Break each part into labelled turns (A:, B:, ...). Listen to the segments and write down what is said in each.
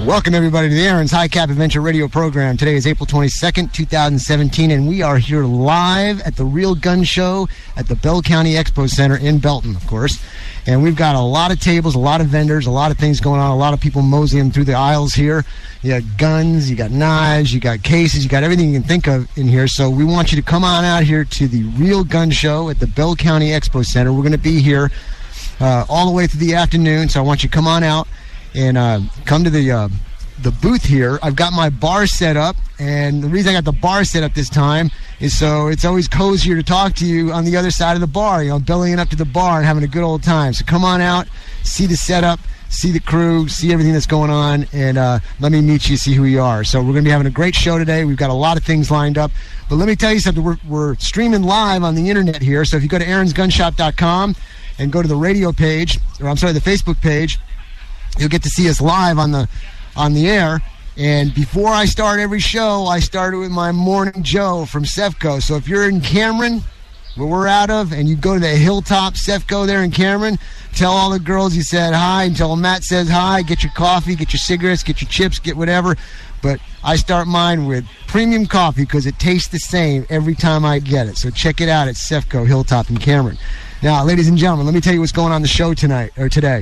A: Welcome, everybody, to the Aaron's High Cap Adventure Radio program. Today is April 22nd, 2017, and we are here live at the Real Gun Show at the Bell County Expo Center in Belton, of course. And we've got a lot of tables, a lot of vendors, a lot of things going on, a lot of people moseying through the aisles here. You got guns, you got knives, you got cases, you got everything you can think of in here. So we want you to come on out here to the Real Gun Show at the Bell County Expo Center. We're going to be here all the way through the afternoon, so I want you to come on out and come to the booth here. I've got my bar set up, and the reason I got the bar set up this time is so it's always cozier to talk to you on the other side of the bar, you know, bellying up to the bar and having a good old time. So come on out, see the setup, see the crew, see everything that's going on, and let me meet you, see who you are. So we're going to be having a great show today. We've got a lot of things lined up, but let me tell you something. We're streaming live on the internet here, so if you go to aaronsgunshop.com and go to the radio page, or I'm sorry, the Facebook page, you'll get to see us live on the air. And before I start every show, I started with my Morning Joe from Cefco. So if you're in Cameron, where we're out of, and you go to the Hilltop Cefco there in Cameron, tell all the girls you said hi, and tell Matt says hi, get your coffee, get your cigarettes, get your chips, get whatever. But I start mine with premium coffee because it tastes the same every time I get it. So check it out at Cefco Hilltop in Cameron. Now, ladies and gentlemen, let me tell you what's going on the show tonight, or today.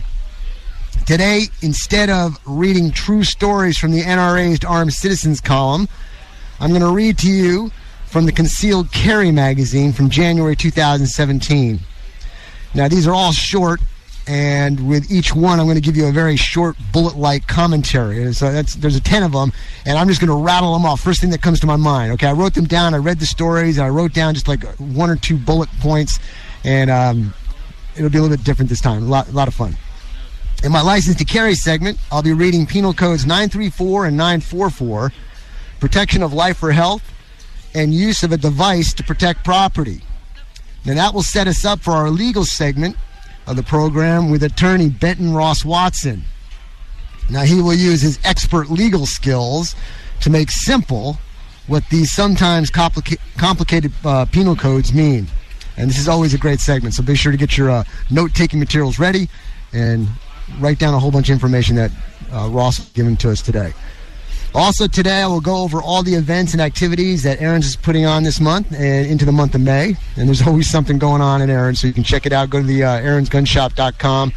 A: Today, instead of reading true stories from the NRA's Armed Citizens column, I'm going to read to you from the Concealed Carry magazine from January 2017. Now, these are all short, and with each one, I'm going to give you a very short bullet-like commentary. And so there's 10 of them, and I'm just going to rattle them off. First thing that comes to my mind. Okay, I wrote them down. I read the stories, and I wrote down just like one or two bullet points, and it'll be a little bit different this time. A lot of fun. In my License to Carry segment, I'll be reading Penal Codes 934 and 944, protection of life or health, and use of a device to protect property. Now that will set us up for our legal segment of the program with attorney Benton Ross Watson. Now he will use his expert legal skills to make simple what these sometimes complicated penal codes mean. And this is always a great segment, so be sure to get your note-taking materials ready and write down a whole bunch of information that Ross has given to us today. Also today I will go over all the events and activities that Aaron's is putting on this month and into the month of May. And there's always something going on in Aaron's, so you can check it out. Go to the aaronsgunshop.com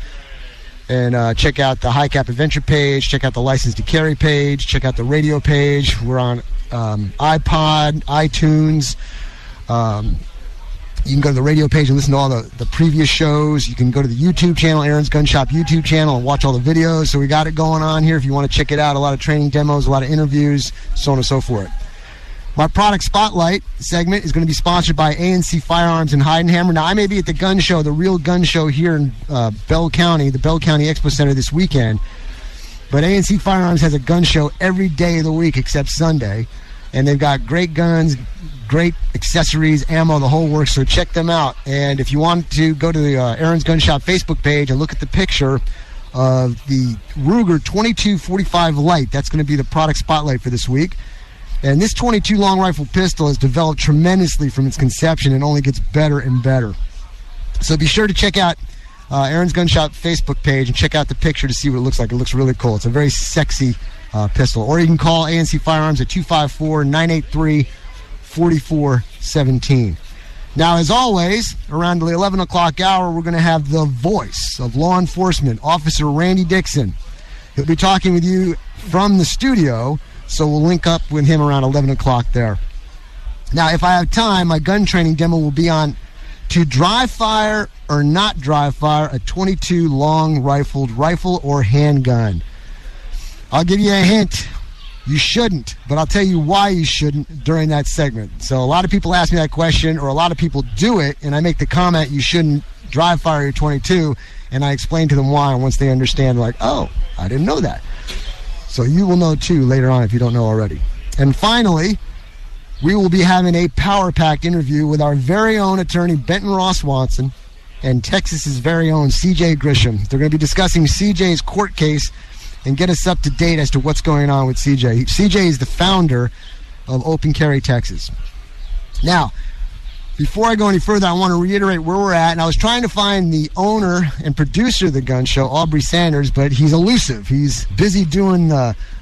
A: and check out the High Cap Adventure page, check out the License to Carry page, check out the radio page. We're on iPod, iTunes. You can go to the radio page and listen to all the previous shows. You can go to the YouTube channel, Aaron's Gun Shop YouTube channel, and watch all the videos. So we got it going on here if you want to check it out. A lot of training demos, a lot of interviews, so on and so forth. My product spotlight segment is going to be sponsored by ANC Firearms in Heidenhammer. Now, I may be at the gun show, the Real Gun Show here in Bell County, the Bell County Expo Center this weekend. But ANC Firearms has a gun show every day of the week except Sunday. And they've got great guns, great accessories, ammo, the whole works, so check them out. And if you want to go to the Aaron's Gun Shop Facebook page and look at the picture of the Ruger 2245 Light, that's going to be the product spotlight for this week. And this 22 long rifle pistol has developed tremendously from its conception and only gets better and better. So be sure to check out Aaron's Gun Shop Facebook page and check out the picture to see what it looks like. It looks really cool. It's a very sexy pistol. Or you can call ANC Firearms at 254-983-4417. Now, as always, around the 11 o'clock hour, we're going to have the voice of law enforcement, Officer Randy Dixon. He'll be talking with you from the studio, so we'll link up with him around 11 o'clock there. Now, if I have time, my gun training demo will be on to dry fire or not dry fire a 22 long rifled rifle or handgun. I'll give you a hint. You shouldn't, but I'll tell you why you shouldn't during that segment. So a lot of people ask me that question, or a lot of people do it, and I make the comment you shouldn't dry fire your 22, and I explain to them why, and once they understand, like, oh, I didn't know that. So you will know, too, later on if you don't know already. And finally, we will be having a power-packed interview with our very own attorney, Benton Ross Watson, and Texas's very own C.J. Grisham. They're going to be discussing C.J.'s court case and get us up to date as to what's going on with CJ. CJ is the founder of Open Carry Texas. Now, before I go any further, I want to reiterate where we're at. And I was trying to find the owner and producer of the gun show, Aubrey Sanders, but he's elusive. He's busy doing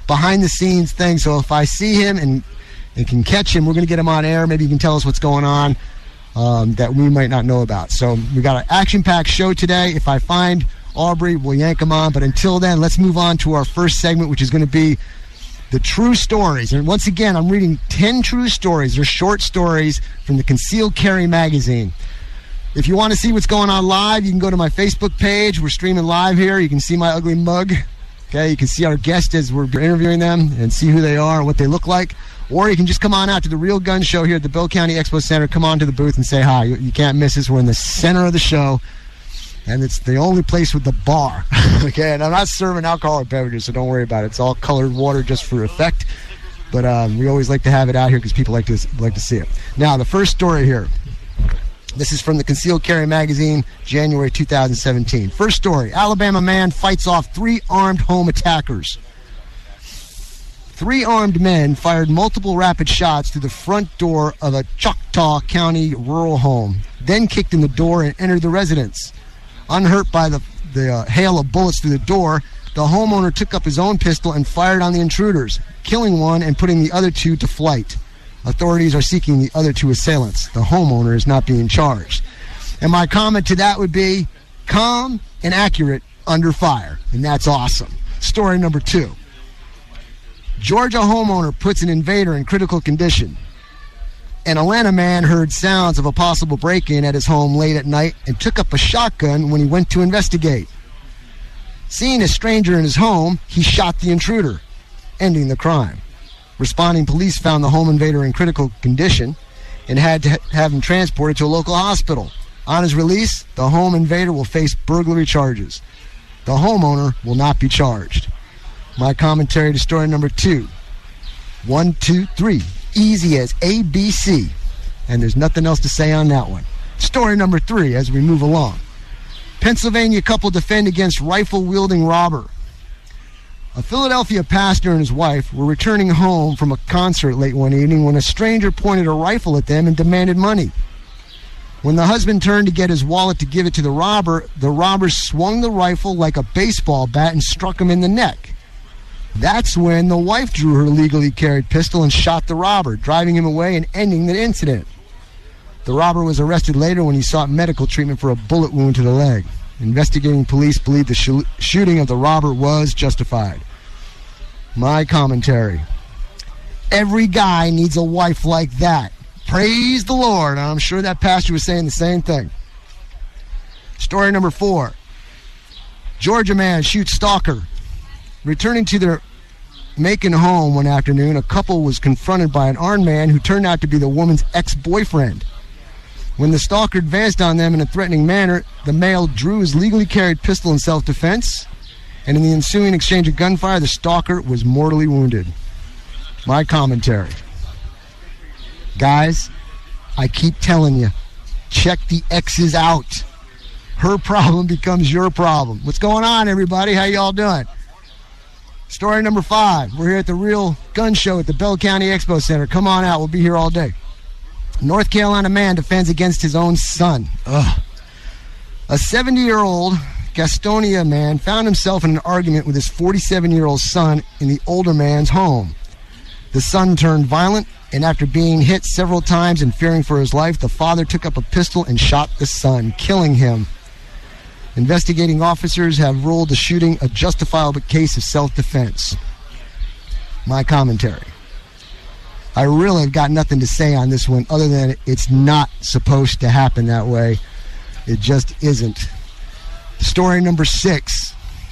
A: behind-the-scenes thing. So if I see him and can catch him, we're going to get him on air. Maybe he can tell us what's going on that we might not know about. So we got an action-packed show today. If I find Aubrey, we'll yank him on. But until then, let's move on to our first segment, which is going to be the true stories. And once again, I'm reading 10 true stories. They're short stories from the Concealed Carry magazine. If you want to see what's going on live, you can go to my Facebook page. We're streaming live here. You can see my ugly mug. Okay, you can see our guests as we're interviewing them and see who they are and what they look like. Or you can just come on out to the Real Gun Show here at the Bell County Expo Center. Come on to the booth and say hi. You can't miss us. We're in the center of the show, and it's the only place with the bar. Okay, and I'm not serving alcoholic beverages, so don't worry about it. It's all colored water just for effect. But we always like to have it out here because people like to see it. Now, the first story here. This is from the Concealed Carry magazine, January 2017. First story, Alabama man fights off 3 armed home attackers. 3 armed men fired multiple rapid shots through the front door of a Choctaw County rural home, then kicked in the door and entered the residence. Unhurt by the hail of bullets through the door, the homeowner took up his own pistol and fired on the intruders, killing one and putting the other 2 to flight. Authorities are seeking the other 2 assailants. The homeowner is not being charged. And my comment to that would be calm and accurate under fire. And that's awesome. Story number 2. Georgia homeowner puts an invader in critical condition. An Atlanta man heard sounds of a possible break-in at his home late at night and took up a shotgun when he went to investigate. Seeing a stranger in his home, he shot the intruder, ending the crime. Responding police found the home invader in critical condition and had to have him transported to a local hospital. On his release, the home invader will face burglary charges. The homeowner will not be charged. My commentary to story number 2. 1, 2, 3. Easy as ABC. And there's nothing else to say on that one. Story number 3 as we move along. Pennsylvania couple defend against rifle-wielding robber. A Philadelphia pastor and his wife were returning home from a concert late one evening when a stranger pointed a rifle at them and demanded money. When the husband turned to get his wallet to give it to the robber swung the rifle like a baseball bat and struck him in the neck. That's when the wife drew her legally carried pistol and shot the robber, driving him away and ending the incident. The robber was arrested later when he sought medical treatment for a bullet wound to the leg. Investigating police believe the shooting of the robber was justified. My commentary. Every guy needs a wife like that. Praise the Lord. I'm sure that pastor was saying the same thing. Story number 4. Georgia man shoots stalker. Returning to their Macon home one afternoon, a couple was confronted by an armed man who turned out to be the woman's ex-boyfriend. When the stalker advanced on them in a threatening manner, the male drew his legally carried pistol in self-defense, and in the ensuing exchange of gunfire, the stalker was mortally wounded. My commentary. Guys, I keep telling you, check the exes out. Her problem becomes your problem. What's going on, everybody? How y'all doing? Story number 5. We're here at the Real Gun Show at the Bell County Expo Center. Come on out. We'll be here all day. North Carolina man defends against his own son. Ugh. A 70-year-old Gastonia man found himself in an argument with his 47-year-old son in the older man's home. The son turned violent, and after being hit several times and fearing for his life, the father took up a pistol and shot the son, killing him. Investigating officers have ruled the shooting a justifiable case of self-defense. My commentary. I really have got nothing to say on this one other than it's not supposed to happen that way. It just isn't. Story number 6.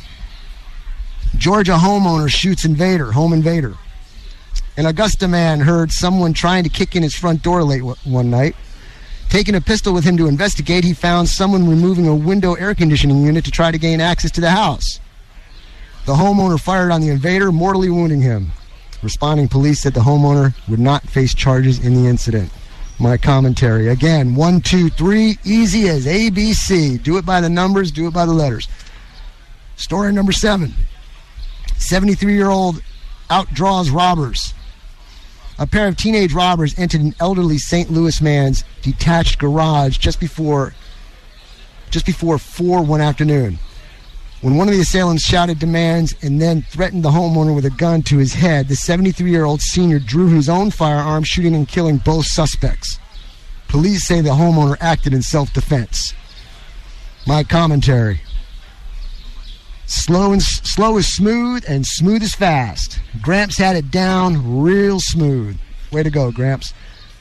A: Georgia homeowner shoots home invader. An Augusta man heard someone trying to kick in his front door late one night. Taking a pistol with him to investigate, he found someone removing a window air conditioning unit to try to gain access to the house. The homeowner fired on the invader, mortally wounding him. Responding police said the homeowner would not face charges in the incident. My commentary. Again, 1, 2, 3, easy as ABC. Do it by the numbers, do it by the letters. Story number 7. 73-year-old outdraws robbers. A pair of teenage robbers entered an elderly St. Louis man's detached garage just before 4 one afternoon. When one of the assailants shouted demands and then threatened the homeowner with a gun to his head, the 73-year-old senior drew his own firearm, shooting and killing both suspects. Police say the homeowner acted in self-defense. My commentary. Slow is smooth, and smooth is fast. Gramps had it down real smooth. Way to go, Gramps.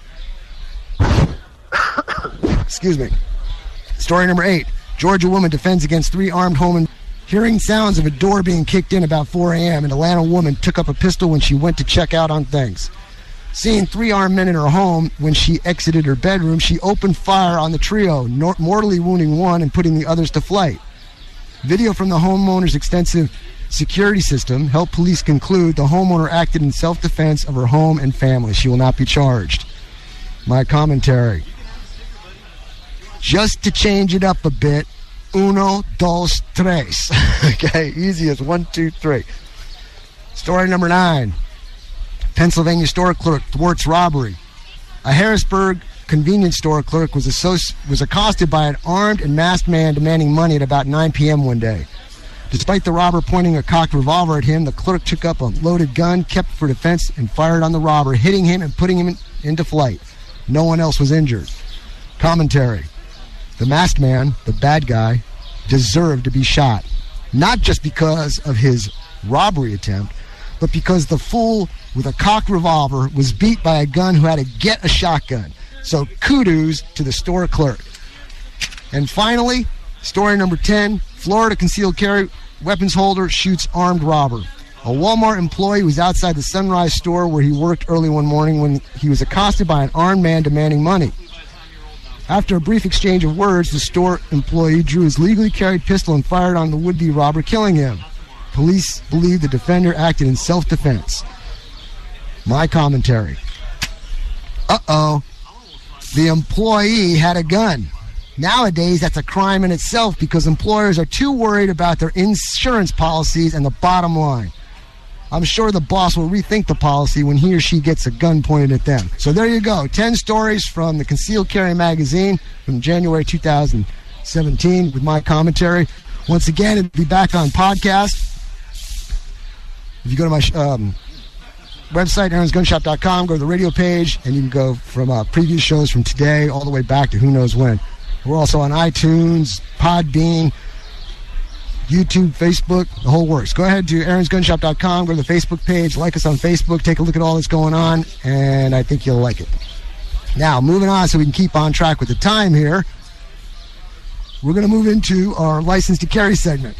A: Excuse me. Story number 8. Georgia woman defends against 3 armed homemen. Hearing sounds of a door being kicked in about 4 a.m., an Atlanta woman took up a pistol when she went to check out on things. Seeing 3 armed men in her home when she exited her bedroom, she opened fire on the trio, mortally wounding one and putting the others to flight. Video from the homeowner's extensive security system helped police conclude the homeowner acted in self-defense of her home and family. She will not be charged. My commentary. Just to change it up a bit, uno, dos, tres. Okay, easy as 1, 2, 3. Story number 9. Pennsylvania store clerk thwarts robbery. A Harrisburg convenience store clerk was accosted by an armed and masked man demanding money at about 9 p.m. one day. Despite the robber pointing a cocked revolver at him, the clerk took up a loaded gun, kept for defense, and fired on the robber, hitting him and putting him into flight. No one else was injured. Commentary. The masked man, the bad guy, deserved to be shot. Not just because of his robbery attempt, but because the fool with a cocked revolver was beat by a gun who had to get a shotgun. So kudos to the store clerk. And finally, story number 10, Florida concealed carry weapons holder shoots armed robber. A Walmart employee was outside the Sunrise store where he worked early one morning when he was accosted by an armed man demanding money. After a brief exchange of words, the store employee drew his legally carried pistol and fired on the would-be robber, killing him. Police believe the defender acted in self-defense. My commentary. Uh-oh. The employee had a gun. Nowadays, that's a crime in itself because employers are too worried about their insurance policies and the bottom line. I'm sure the boss will rethink the policy when he or she gets a gun pointed at them. So there you go. 10 stories from the Concealed Carry magazine from January 2017 with my commentary. Once again, it'll be back on podcast. If you go to my website, aaronsgunshop.com, go to the radio page, and you can go from previous shows from today all the way back to who knows when. We're also on iTunes, Podbean, YouTube, Facebook, the whole works. Go ahead to aaronsgunshop.com, go to the Facebook page, like us on Facebook, take a look at all that's going on, and I think you'll like it. Now, moving on so we can keep on track with the time here, we're going to move into our License to Carry segment.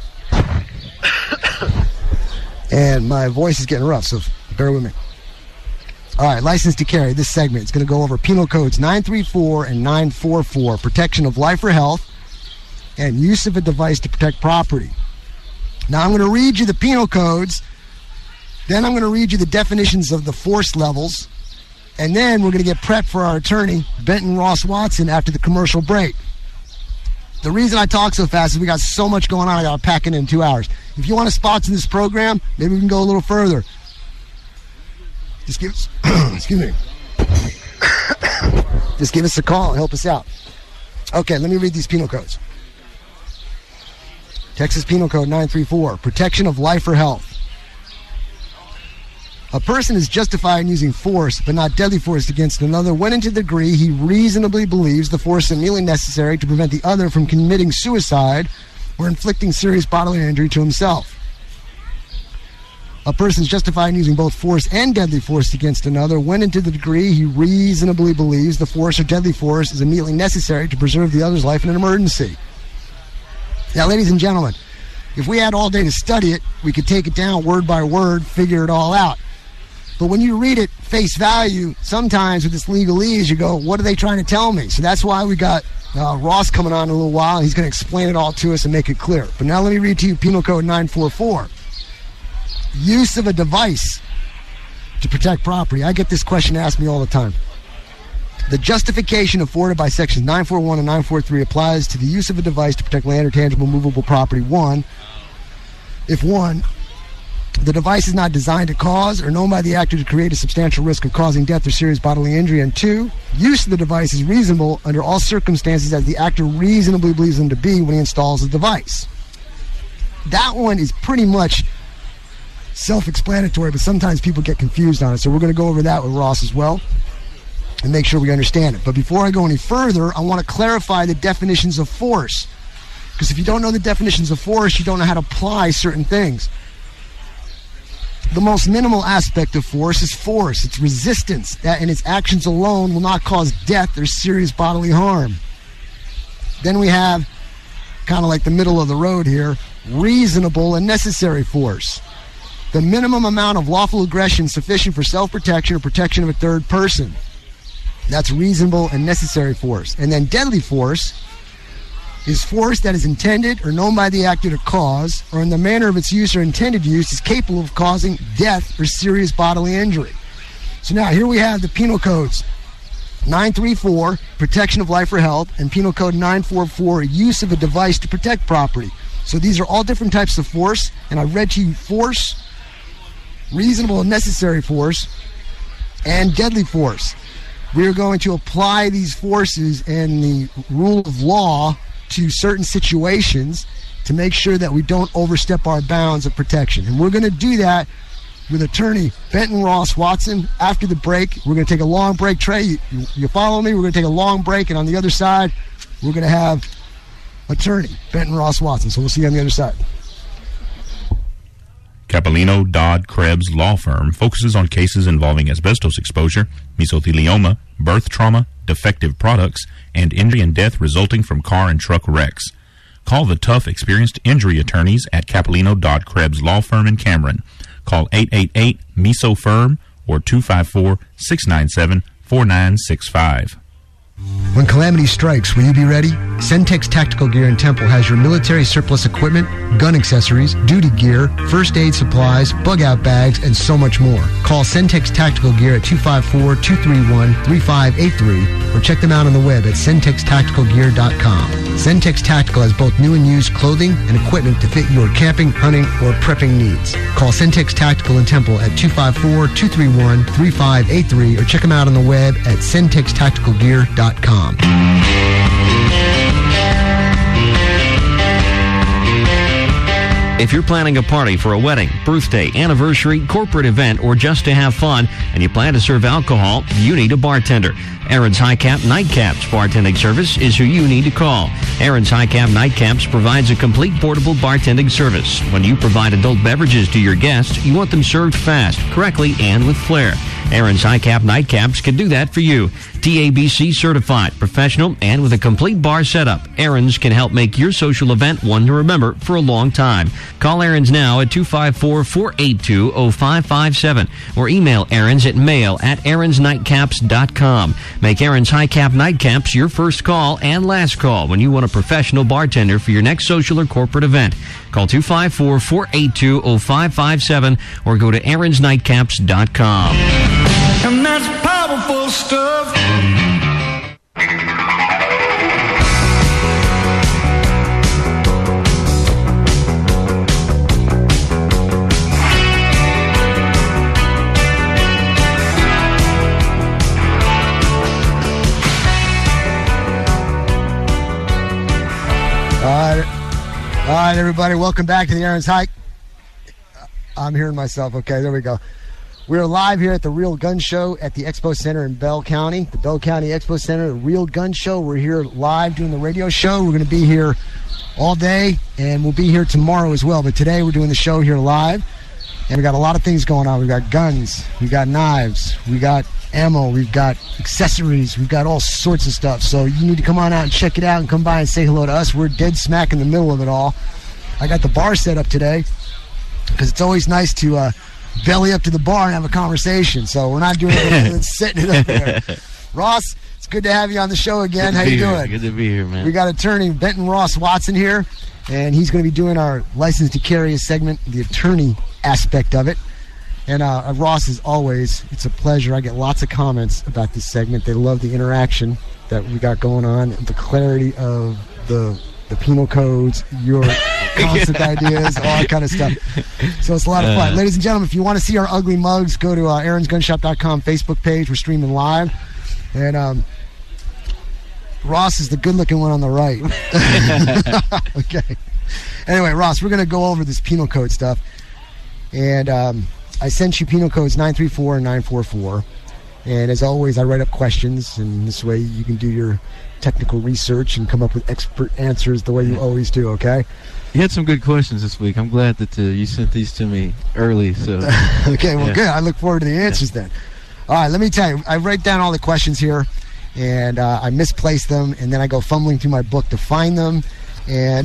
A: And my voice is getting rough, so bear with me. All right, License to Carry, this segment is going to go over Penal Codes 934 and 944, protection of life or health, and use of a device to protect property. Now, I'm going to read you the penal codes, then I'm going to read you the definitions of the force levels, and then we're going to get prepped for our attorney, Benton Ross Watson, after the commercial break. The reason I talk so fast is we got so much going on, I got to pack it in 2 hours. If you want to sponsor this program, maybe we can go a little further. Just give us, excuse me. Just give us a call and help us out. Okay, let me read these penal codes. Texas Penal Code 934, protection of life or health. A person is justified in using force, but not deadly force against another when and to the degree he reasonably believes the force is immediately necessary to prevent the other from committing suicide or inflicting serious bodily injury to himself. A person is justified in using both force and deadly force against another when and to the degree he reasonably believes the force or deadly force is immediately necessary to preserve the other's life in an emergency. Now, ladies and gentlemen, if we had all day to study it, we could take it down word by word, figure it all out. But when you read it face value, sometimes with this legalese, you go, what are they trying to tell me? So that's why we got Ross coming on in a little while. He's going to explain it all to us and make it clear. But now let me read to you Penal Code 944. Use of a device to protect property. I get this question asked me all the time. The justification afforded by sections 941 and 943 applies to the use of a device to protect land or tangible movable property. If the device is not designed to cause or known by the actor to create a substantial risk of causing death or serious bodily injury, and 2, use of the device is reasonable under all circumstances as the actor reasonably believes them to be when he installs the device. that one is pretty much self-explanatory, but sometimes people get confused on it. So we're going to go over that with Ross as well and make sure we understand it. But before I go any further, I want to clarify the definitions of force. Because if you don't know the definitions of force, you don't know how to apply certain things. The most minimal aspect of force is force. It's resistance that in its actions alone will not cause death or serious bodily harm. Then we have, kind of like the middle of the road here, reasonable and necessary force. The minimum amount of lawful aggression sufficient for self-protection or protection of a third person. That's reasonable and necessary force. And then deadly force is force that is intended or known by the actor to cause, or in the manner of its use or intended use, is capable of causing death or serious bodily injury. So now here we have the penal codes. 934, protection of life or health, and penal code 944, use of a device to protect property. So these are all different types of force, and I read to you force, reasonable and necessary force, and deadly force. We are going to apply these forces and the rule of law to certain situations to make sure that we don't overstep our bounds of protection. And we're going to do that with attorney Benton Ross Watson. After the break, we're going to take a long break. Trey, you follow me? We're going to take a long break, and on the other side, we're going to have attorney Benton Ross Watson. So we'll see you on the other side.
B: Capellino Dodd Krebs Law Firm focuses on cases involving asbestos exposure, mesothelioma, birth trauma, defective products, and injury and death resulting from car and truck wrecks. Call the tough, experienced injury attorneys at Capellino Dodd Krebs Law Firm in Cameron. Call 888-MESO-FIRM or 254-697-4965.
A: When calamity strikes, will you be ready? Centex Tactical Gear in Temple has your military surplus equipment, gun accessories, duty gear, first aid supplies, bug-out bags, and so much more. Call Centex Tactical Gear at 254-231-3583 or check them out on the web at centextacticalgear.com. Centex Tactical has both new and used clothing and equipment to fit your camping, hunting, or prepping needs. Call Centex Tactical in Temple at 254-231-3583 or check them out on the web at centextacticalgear.com.
C: If you're planning a party for a wedding, birthday, anniversary, corporate event, or just to have fun, and you plan to serve alcohol, you need a bartender. Aaron's High Cap Nightcaps bartending service is who you need to call. Aaron's High Cap Nightcaps provides a complete portable bartending service. When you provide adult beverages to your guests, you want them served fast, correctly, and with flair. Aaron's High Cap Nightcaps can do that for you. TABC certified, professional, and with a complete bar setup, Aaron's can help make your social event one to remember for a long time. Call Aaron's now at 254-482-0557 or email Aaron's at mail@aaronsnightcaps.com. Make Aaron's High Cap Nightcaps your first call and last call when you want a professional bartender for your next social or corporate event. Call 254-482-0557 or go to aaronsnightcaps.com.
D: And that's powerful stuff.
A: All right, everybody, welcome back to the Aaron's Hike. I'm hearing myself. Okay, there we go. We're live here at the Real Gun Show at the Expo Center in Bell County. The Bell County Expo Center, the Real Gun Show. We're here live doing the radio show. We're going to be here all day, and we'll be here tomorrow as well. But today we're doing the show here live, and we got a lot of things going on. We've got guns, we got knives, we got ammo, we've got accessories, we've got all sorts of stuff. So you need to come on out and check it out and come by and say hello to us. We're dead smack in the middle of it all. I got the bar set up today because it's always nice to belly up to the bar and have a conversation. So we're not doing anything than setting it up there. Ross, it's good to have you on the show again. How you doing?
C: Good to be here, man.
A: We got attorney Benton Ross Watson here, and he's going to be doing our license to carry segment, the attorney aspect of it. And Ross, as always, it's a pleasure. I get lots of comments about this segment. They love the interaction that we got going on, the clarity of the penal codes, your concept ideas, all that kind of stuff. So it's a lot of fun. Ladies and gentlemen, if you want to see our ugly mugs, go to aaronsgunshop.com Facebook page. We're streaming live. And Ross is the good-looking one on the right. Okay. Anyway, Ross, we're going to go over this penal code stuff. And I sent you penal codes 934 and 944. And as always, I write up questions, and this way you can do your technical research and come up with expert answers the way you always do, okay?
E: You had some good questions this week. I'm glad that you sent these to me early. So
A: okay, well, good. I look forward to the answers then. All right, let me tell you. I write down all the questions here, and I misplace them, and then I go fumbling through my book to find them. And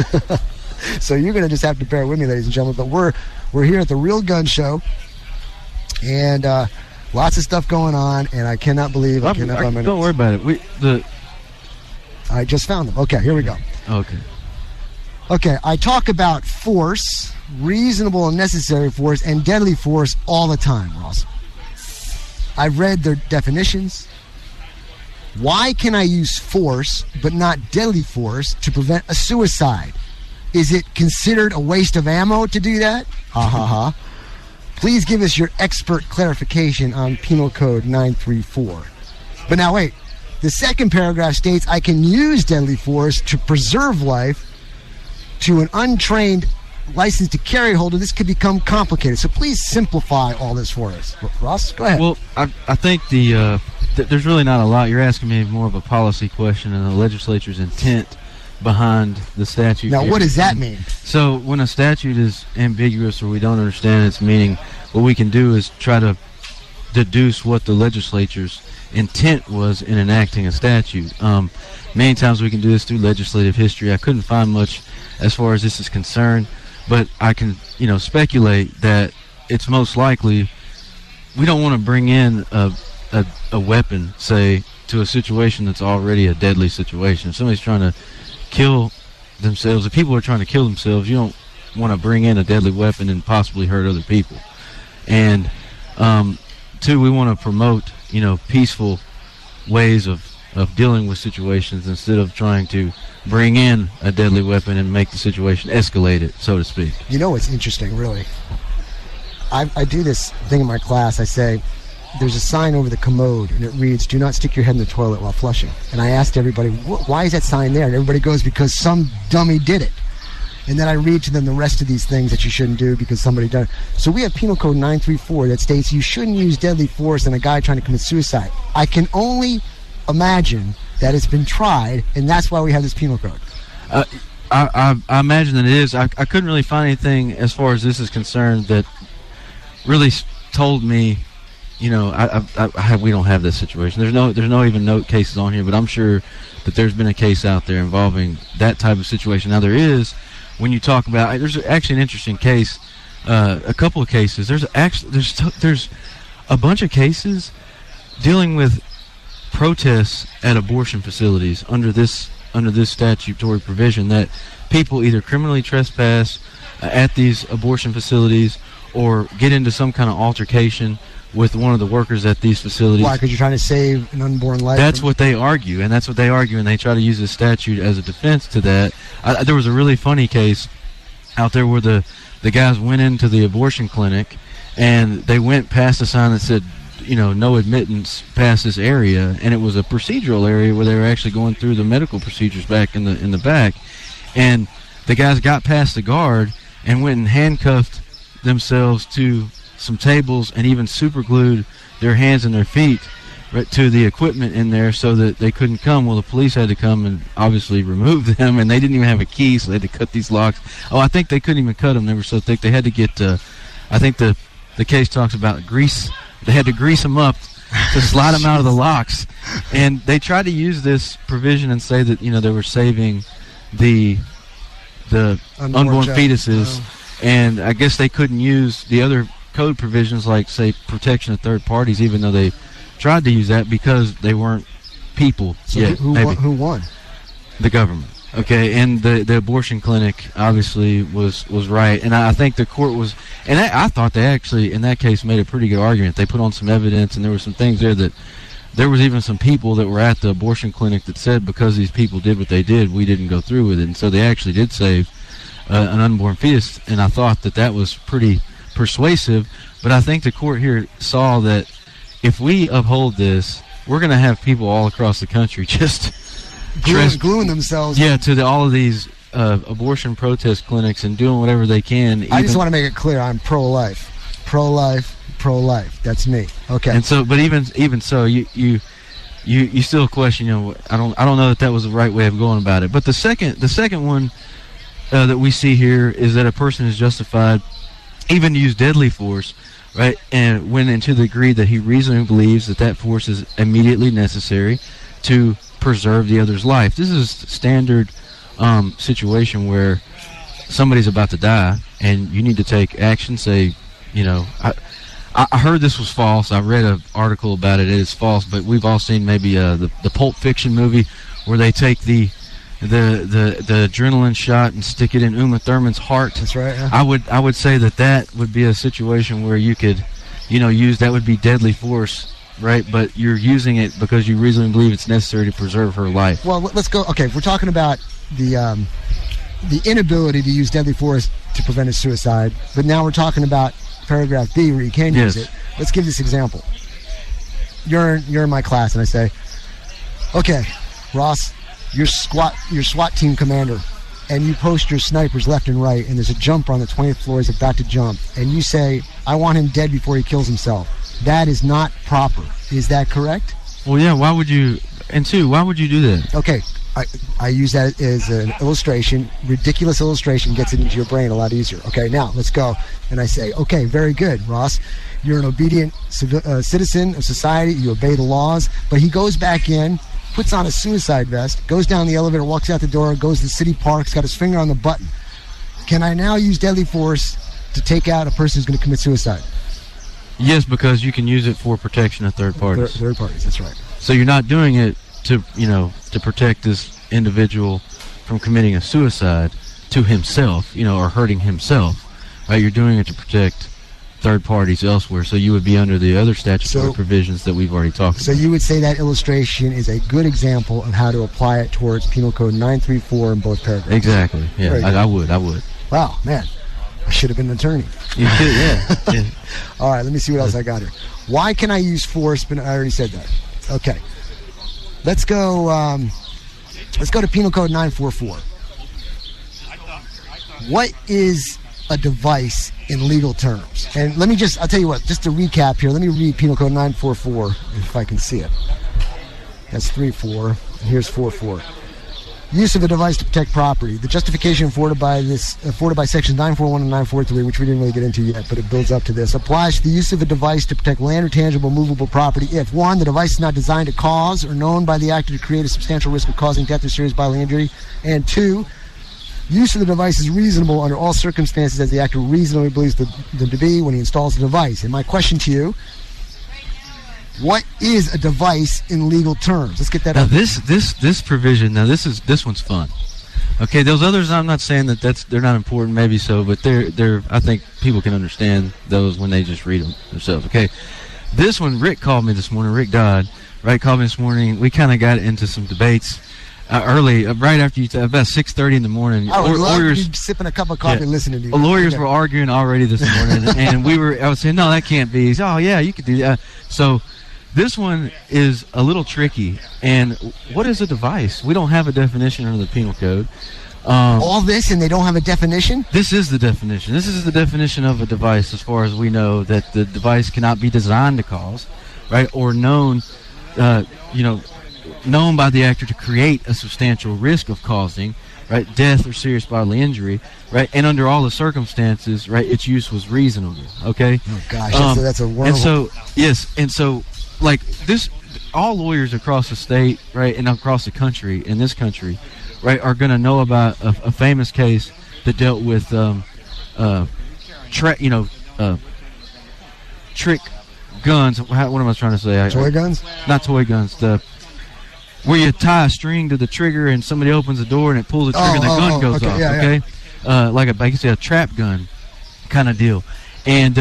A: so you're going to just have to bear with me, ladies and gentlemen. But we're here at the Real Gun Show, and lots of stuff going on, and I cannot believe I cannot.
E: Don't worry about it.
A: I just found them. Okay, here we go. Okay, I talk about force, reasonable and necessary force, and deadly force all the time, Ross. I've read their definitions. Why can I use force but not deadly force to prevent a suicide? Is it considered a waste of ammo to do that? Ha ha ha. Please give us your expert clarification on Penal Code 934. But now wait. The second paragraph states I can use deadly force to preserve life. To an untrained license to carry holder, this could become complicated. So please simplify all this for us. Ross, go ahead.
E: Well, I think there's really not a lot. You're asking me more of a policy question and the legislature's intent behind the statute.
A: Now, what does that mean?
E: So when a statute is ambiguous or we don't understand its meaning, what we can do is try to deduce what the legislature's intent was in enacting a statute. Many times we can do this through legislative history. I couldn't find much as far as this is concerned, but I can, speculate that it's most likely we don't want to bring in a weapon, say, to a situation that's already a deadly situation. If somebody's trying to kill themselves, if people are trying to kill themselves, you don't want to bring in a deadly weapon and possibly hurt other people. And two, we want to promote peaceful ways of dealing with situations instead of trying to bring in a deadly weapon and make the situation escalated, so to speak.
A: It's interesting, really. I do this thing in my class. I say, there's a sign over the commode, and it reads, "Do not stick your head in the toilet while flushing." And I asked everybody, why is that sign there? And everybody goes, because some dummy did it. And then I read to them the rest of these things that you shouldn't do because somebody done it. So we have Penal Code 934 that states you shouldn't use deadly force on a guy trying to commit suicide. I can only imagine that it's been tried, and that's why we have this penal code.
E: I imagine that it is. I couldn't really find anything as far as this is concerned that really told me, we don't have this situation. There's no even note cases on here, but I'm sure that there's been a case out there involving that type of situation. Now there is. When you talk about, there's actually an interesting case, a couple of cases. There's a bunch of cases dealing with protests at abortion facilities under this statutory provision that people either criminally trespass at these abortion facilities or get into some kind of altercation with one of the workers at these facilities.
A: Why? Because you're trying to save an unborn life?
E: That's what they argue, and they try to use this statute as a defense to that. There was a really funny case out there where the guys went into the abortion clinic, and they went past a sign that said, no admittance past this area, and it was a procedural area where they were actually going through the medical procedures back in the back, and the guys got past the guard and went and handcuffed themselves to some tables and even super glued their hands and their feet right to the equipment in there so that they couldn't come. Well, the police had to come and obviously remove them, and they didn't even have a key, so they had to cut these locks. I think they couldn't even cut them. They were so thick. They had to get, I think the case talks about grease. They had to grease them up to slide them out of the locks. And they tried to use this provision and say that, they were saving the unborn fetuses. And I guess they couldn't use the other code provisions like, say, protection of third parties, even though they tried to use that because they weren't people yet.
A: Who won?
E: The government. Okay, and the abortion clinic obviously was right, and I think the court was, and I thought they actually in that case made a pretty good argument. They put on some evidence, and there were some things there that there was even some people that were at the abortion clinic that said because these people did what they did, we didn't go through with it, and so they actually did save an unborn fetus, and I thought that was pretty persuasive. But I think the court here saw that if we uphold this, we're going to have people all across the country just
A: gluing themselves.
E: Yeah, to all of these abortion protest clinics and doing whatever they can.
A: I just want to make it clear, I'm pro-life. Pro-life. That's me. Okay.
E: And so, but even so, you still question. I don't know that was the right way of going about it. But the second one that we see here is that a person is justified even to use deadly force, right? And when into the degree that he reasonably believes that force is immediately necessary to preserve the other's life. This is a standard situation where somebody's about to die and you need to take action. Say, I heard this was false. I read an article about it. It is false, but we've all seen maybe the Pulp Fiction movie where they take the adrenaline shot and stick it in Uma Thurman's heart.
A: That's right. Yeah.
E: I would say that would be a situation where you could, use that would be deadly force, right? But you're using it because you reasonably believe it's necessary to preserve her life.
A: Well, let's go. Okay, we're talking about the inability to use deadly force to prevent a suicide, but now we're talking about paragraph B where you can use it. Let's give this example. You're in my class and I say, okay, Ross, you're SWAT team commander, and you post your snipers left and right, and there's a jumper on the 20th floor he's about to jump, and you say, I want him dead before he kills himself. That is not proper. Is that correct?
E: Well, yeah, why would you do that?
A: Okay, I use that as an illustration. Ridiculous illustration gets it into your brain a lot easier. Okay, now let's go. And I say, okay, very good, Ross. You're an obedient citizen of society. You obey the laws. But he goes back in, puts on a suicide vest, goes down the elevator, walks out the door, goes to the city parks, got his finger on the button. Can I now use deadly force to take out a person who's going to commit suicide?
E: Yes, because you can use it for protection of third parties.
A: Third parties, that's right.
E: So you're not doing it to protect this individual from committing a suicide to himself, or hurting himself, right? You're doing it to protect third parties elsewhere, so you would be under the other statutory provisions that we've already talked about.
A: So you would say that illustration is a good example of how to apply it towards Penal Code 934 in both paragraphs.
E: Exactly, yeah, I would.
A: Wow, man, I should have been an attorney.
E: You should, yeah.
A: All right, let me see what else I got here. Why can I use force? But I already said that. Okay. Let's go to Penal Code 944. What is a device in legal terms? And I'll tell you what, just to recap here, let me read Penal Code 944, if I can see it. That's 3.4, and here's 4.4. Use of a device to protect property. The justification afforded by sections 941 and 943, which we didn't really get into yet, but it builds up to this, applies to the use of a device to protect land or tangible movable property if, 1, the device is not designed to cause or known by the actor to create a substantial risk of causing death or serious bodily injury, and 2, use of the device is reasonable under all circumstances as the actor reasonably believes them to be when he installs the device. And my question to you, what is a device in legal terms? Let's get that
E: now
A: out.
E: This provision, this one's fun. Okay, those others, I'm not saying they're not important, maybe so, but they're I think people can understand those when they just read them themselves. Okay, this one, Rick called me this morning. Rick Dodd, right, called me this morning. We kind of got into some debates early, right after about 6:30 in the morning.
A: I would love to be sipping a cup of coffee, listening to you.
E: Lawyers were arguing already this morning, and I was saying, no, that can't be. He said, oh yeah, you could do that. So this one is a little tricky. And what is a device? We don't have a definition under the Penal Code.
A: All this, and they don't have a definition?
E: This is the definition. This is the definition of a device, as far as we know, that the device cannot be designed to cause, right, or known by the actor to create a substantial risk of causing, right, death or serious bodily injury, right, and under all the circumstances, right, its use was reasonable. Okay.
A: Oh gosh, that's a wormhole.
E: And so like this, all lawyers across the state, right, and across the country, in this country, right, are going to know about a famous case that dealt with trick guns. What am I trying to say?
A: Toy guns?
E: Not toy guns. Where you tie a string to the trigger and somebody opens the door and it pulls the trigger and the gun goes off.
A: Yeah,
E: okay, yeah. Like a trap gun kind of deal. And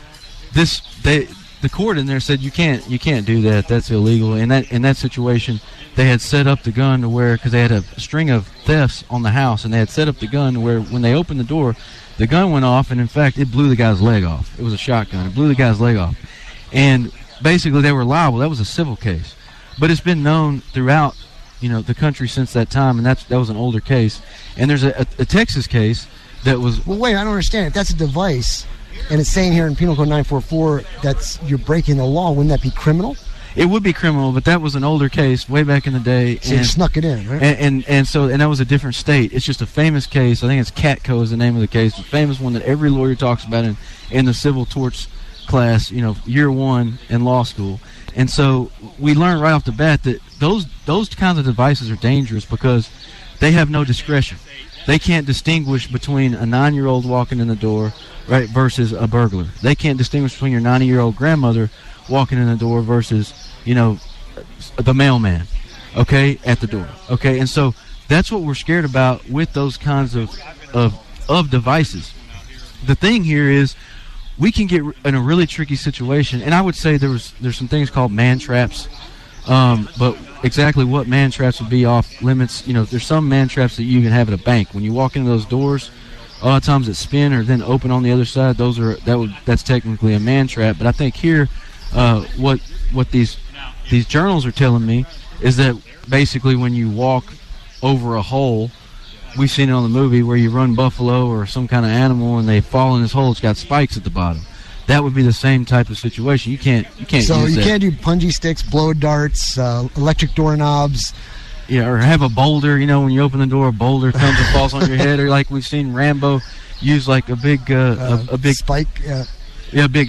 E: the court in there said you can't do that. That's illegal. In that situation, they had set up the gun to where, because they had a string of thefts on the house, and they had set up the gun to where when they opened the door, the gun went off, and in fact, it blew the guy's leg off. It was a shotgun. It blew the guy's leg off. And basically, they were liable. That was a civil case. But it's been known throughout the country since that time, and that was an older case. And there's a Texas case that was.
A: Well, wait, I don't understand. If that's a device, and it's saying here in Penal Code 944 that's you're breaking the law, wouldn't that be criminal?
E: It would be criminal, but that was an older case way back in the day.
A: So you snuck it in, right?
E: And that was a different state. It's just a famous case. I think it's Catco is the name of the case. A famous one that every lawyer talks about in the civil torts class, year one in law school. And so we learned right off the bat that those kinds of devices are dangerous because they have no discretion. They can't distinguish between a 9-year-old walking in the door, right, versus a burglar. They can't distinguish between your 90-year-old grandmother walking in the door versus, the mailman, okay, at the door, okay? And so that's what we're scared about with those kinds of devices. The thing here is we can get in a really tricky situation, and I would say there's some things called man traps, but exactly what man traps would be off limits. There's some man traps that you can have at a bank. When you walk into those doors, a lot of times that spin or then open on the other side, that's technically a man trap. But I think here, what these journals are telling me is that basically when you walk over a hole, we've seen it on the movie where you run buffalo or some kind of animal and they fall in this hole. It's got spikes at the bottom. That would be the same type of situation. You can't.
A: So
E: use
A: you
E: that.
A: can't do punji sticks, blow darts, electric doorknobs.
E: Yeah, or have a boulder. When you open the door, a boulder comes and falls on your head, or like we've seen Rambo use like a big a big
A: spike.
E: A big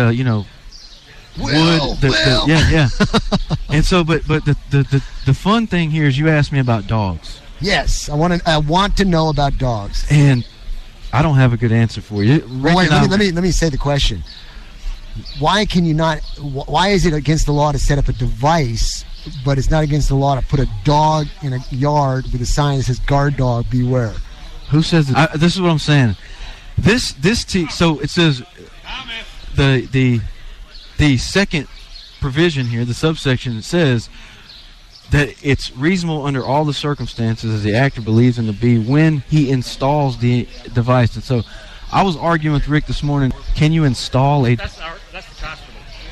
E: wood. Yeah. And so, but the fun thing here is you asked me about dogs.
A: Yes, I want to know about dogs.
E: And I don't have a good answer for you.
A: Wait, let me say the question. Why can you not? Why is it against the law to set up a device, but it's not against the law to put a dog in a yard with a sign that says "Guard Dog, Beware"?
E: Who says that? This is what I'm saying. So it says the second provision here, the subsection, it says that it's reasonable under all the circumstances as the actor believes him to be when he installs the device. And so I was arguing with Rick this morning, can you install a...
F: That's the hospital.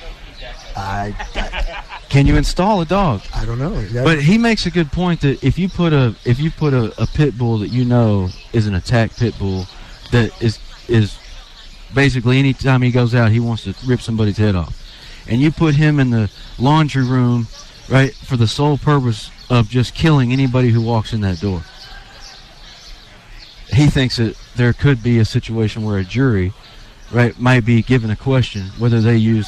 E: Can you install a dog?
A: I don't know.
E: But he makes a good point that if you put a pit bull that is an attack pit bull that is basically anytime he goes out he wants to rip somebody's head off, and you put him in the laundry room, right, for the sole purpose of just killing anybody who walks in that door, he thinks that there could be a situation where a jury, right, might be given a question whether they use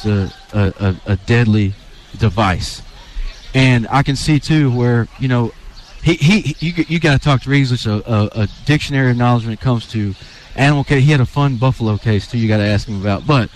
E: a deadly device. And I can see too where you got to talk to Reeves. A dictionary of knowledge when it comes to animal case. He had a fun buffalo case too. You got to ask him about. But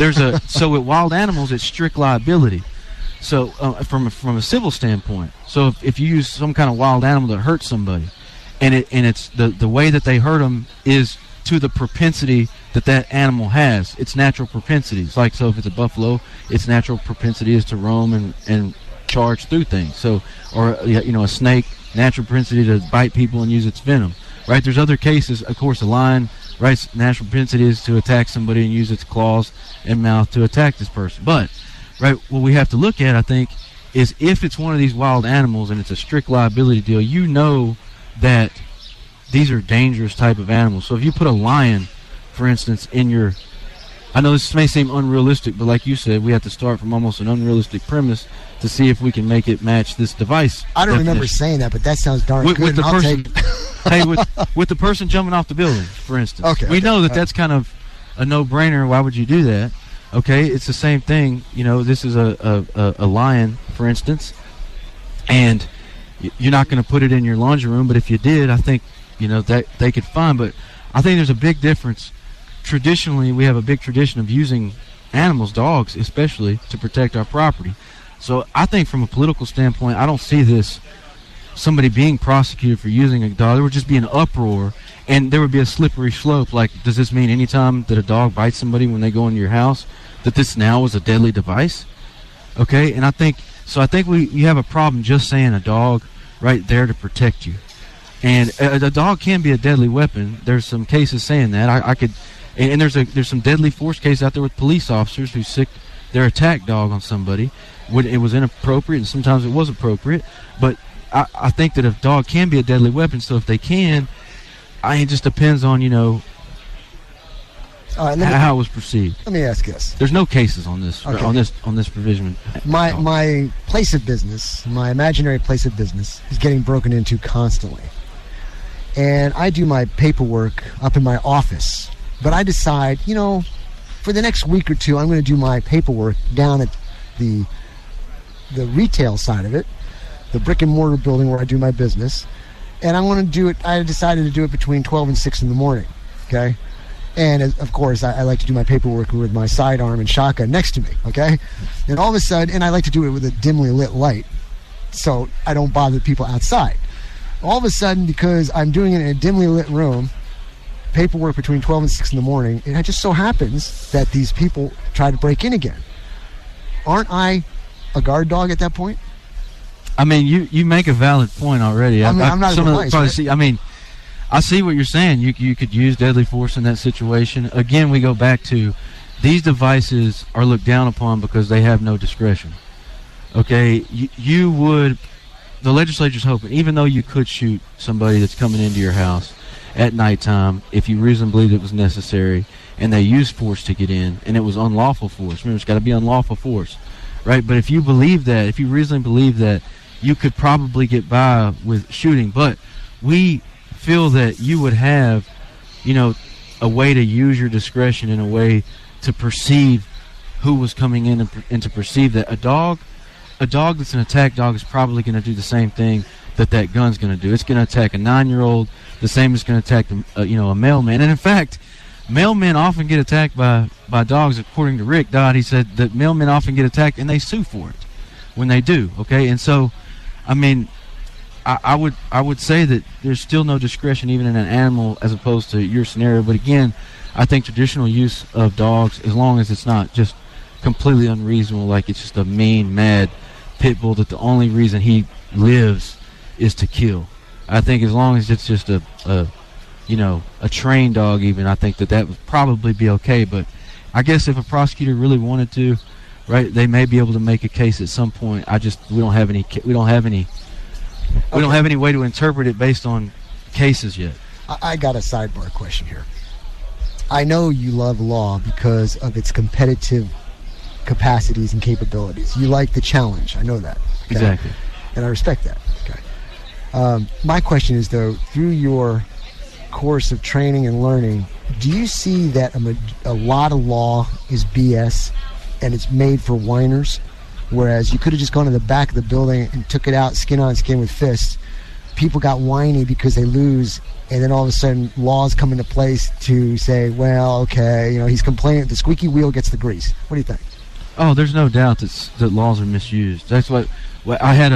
E: so with wild animals, it's strict liability. So from a civil standpoint, so if you use some kind of wild animal that hurts somebody, and it's the way that they hurt them is to the propensity that animal has, its natural propensities. Like, so if it's a buffalo, its natural propensity is to roam and charge through things. So, or a snake, natural propensity to bite people and use its venom. Right? There's other cases, of course, a lion, right? Natural propensity is to attack somebody and use its claws and mouth to attack this person. But, right, what we have to look at, I think, is if it's one of these wild animals and it's a strict liability deal, you know that these are dangerous type of animals. So if you put a lion, for instance, in your... I know this may seem unrealistic, but like you said, we have to start from almost an unrealistic premise to see if we can make it match this device.
A: I don't remember saying that, but that sounds darn good.
E: With the person, with the person jumping off the building, for instance.
A: Okay,
E: we know that's kind of a no-brainer. Why would you do that? Okay, it's the same thing. This is a lion, for instance, and you're not going to put it in your laundry room, but if you did, I think, that they could find. But I think there's a big difference. Traditionally, we have a big tradition of using animals, dogs especially, to protect our property. So I think from a political standpoint, I don't see this somebody being prosecuted for using a dog. There would just be an uproar, and there would be a slippery slope. Like, does this mean anytime that a dog bites somebody when they go into your house, that this now is a deadly device? Okay, and I think you have a problem just saying a dog right there to protect you. And a dog can be a deadly weapon. There's some cases saying that. I could, and there's some deadly force cases out there with police officers who sicked their attack dog on somebody. It was inappropriate, and sometimes it was appropriate. But I think that a dog can be a deadly weapon. So if they can, it just depends on how it was perceived.
A: Let me ask this.
E: There's no cases on this
A: Okay.
E: on this provision.
A: My place of business, my imaginary place of business, is getting broken into constantly. And I do my paperwork up in my office. But I decide, for the next week or two, I'm going to do my paperwork down at the retail side of it, the brick and mortar building where I do my business. And I want to do it, I decided to do it between 12 and 6 in the morning, okay? And of course, I like to do my paperwork with my sidearm and shotgun next to me, okay? And all of a sudden, and I like to do it with a dimly lit light so I don't bother people outside. All of a sudden, because I'm doing it in a dimly lit room, paperwork between 12 and 6 in the morning, and it just so happens that these people try to break in again. Aren't I a guard dog at that point?
E: I mean, you make a valid point already.
A: I'm not
E: some
A: advice, right?
E: I see what you're saying. You could use deadly force in that situation. Again, we go back to these devices are looked down upon because they have no discretion. Okay, the legislature's hoping, even though you could shoot somebody that's coming into your house at nighttime, if you reasonably believed it was necessary, and they used force to get in, and it was unlawful force. Remember, it's got to be unlawful force, right? But if you believe that, if you reasonably believe that, you could probably get by with shooting. But we feel that you would have, a way to use your discretion in a way to perceive who was coming in and to perceive that a dog that's an attack dog is probably going to do the same thing that gun's going to do. It's going to attack a 9-year-old the same as it's going to attack a mailman. And in fact, mailmen often get attacked by dogs. According to Rick Dodd, he said that mailmen often get attacked and they sue for it when they do. Okay, and so, I mean, I would say that there's still no discretion even in an animal as opposed to your scenario. But again, I think traditional use of dogs, as long as it's not just completely unreasonable, like it's just a mean, mad pit bull that the only reason he lives is to kill. I think as long as it's just a trained dog, even, I think that would probably be okay. But I guess if a prosecutor really wanted to, right, they may be able to make a case at some point. We don't have any way to interpret it based on cases yet.
A: I got a sidebar question here. I know you love law because of its competitive capacities and capabilities. You like the challenge. I know that. Okay?
E: Exactly.
A: And I respect that. Okay. My question is, though, through your course of training and learning, do you see that a lot of law is BS and it's made for whiners? Whereas you could have just gone to the back of the building and took it out skin on skin with fists. People got whiny because they lose, and then all of a sudden laws come into place to say, well, okay, he's complaining. The squeaky wheel gets the grease. What do you think?
E: Oh, there's no doubt that laws are misused. That's what I had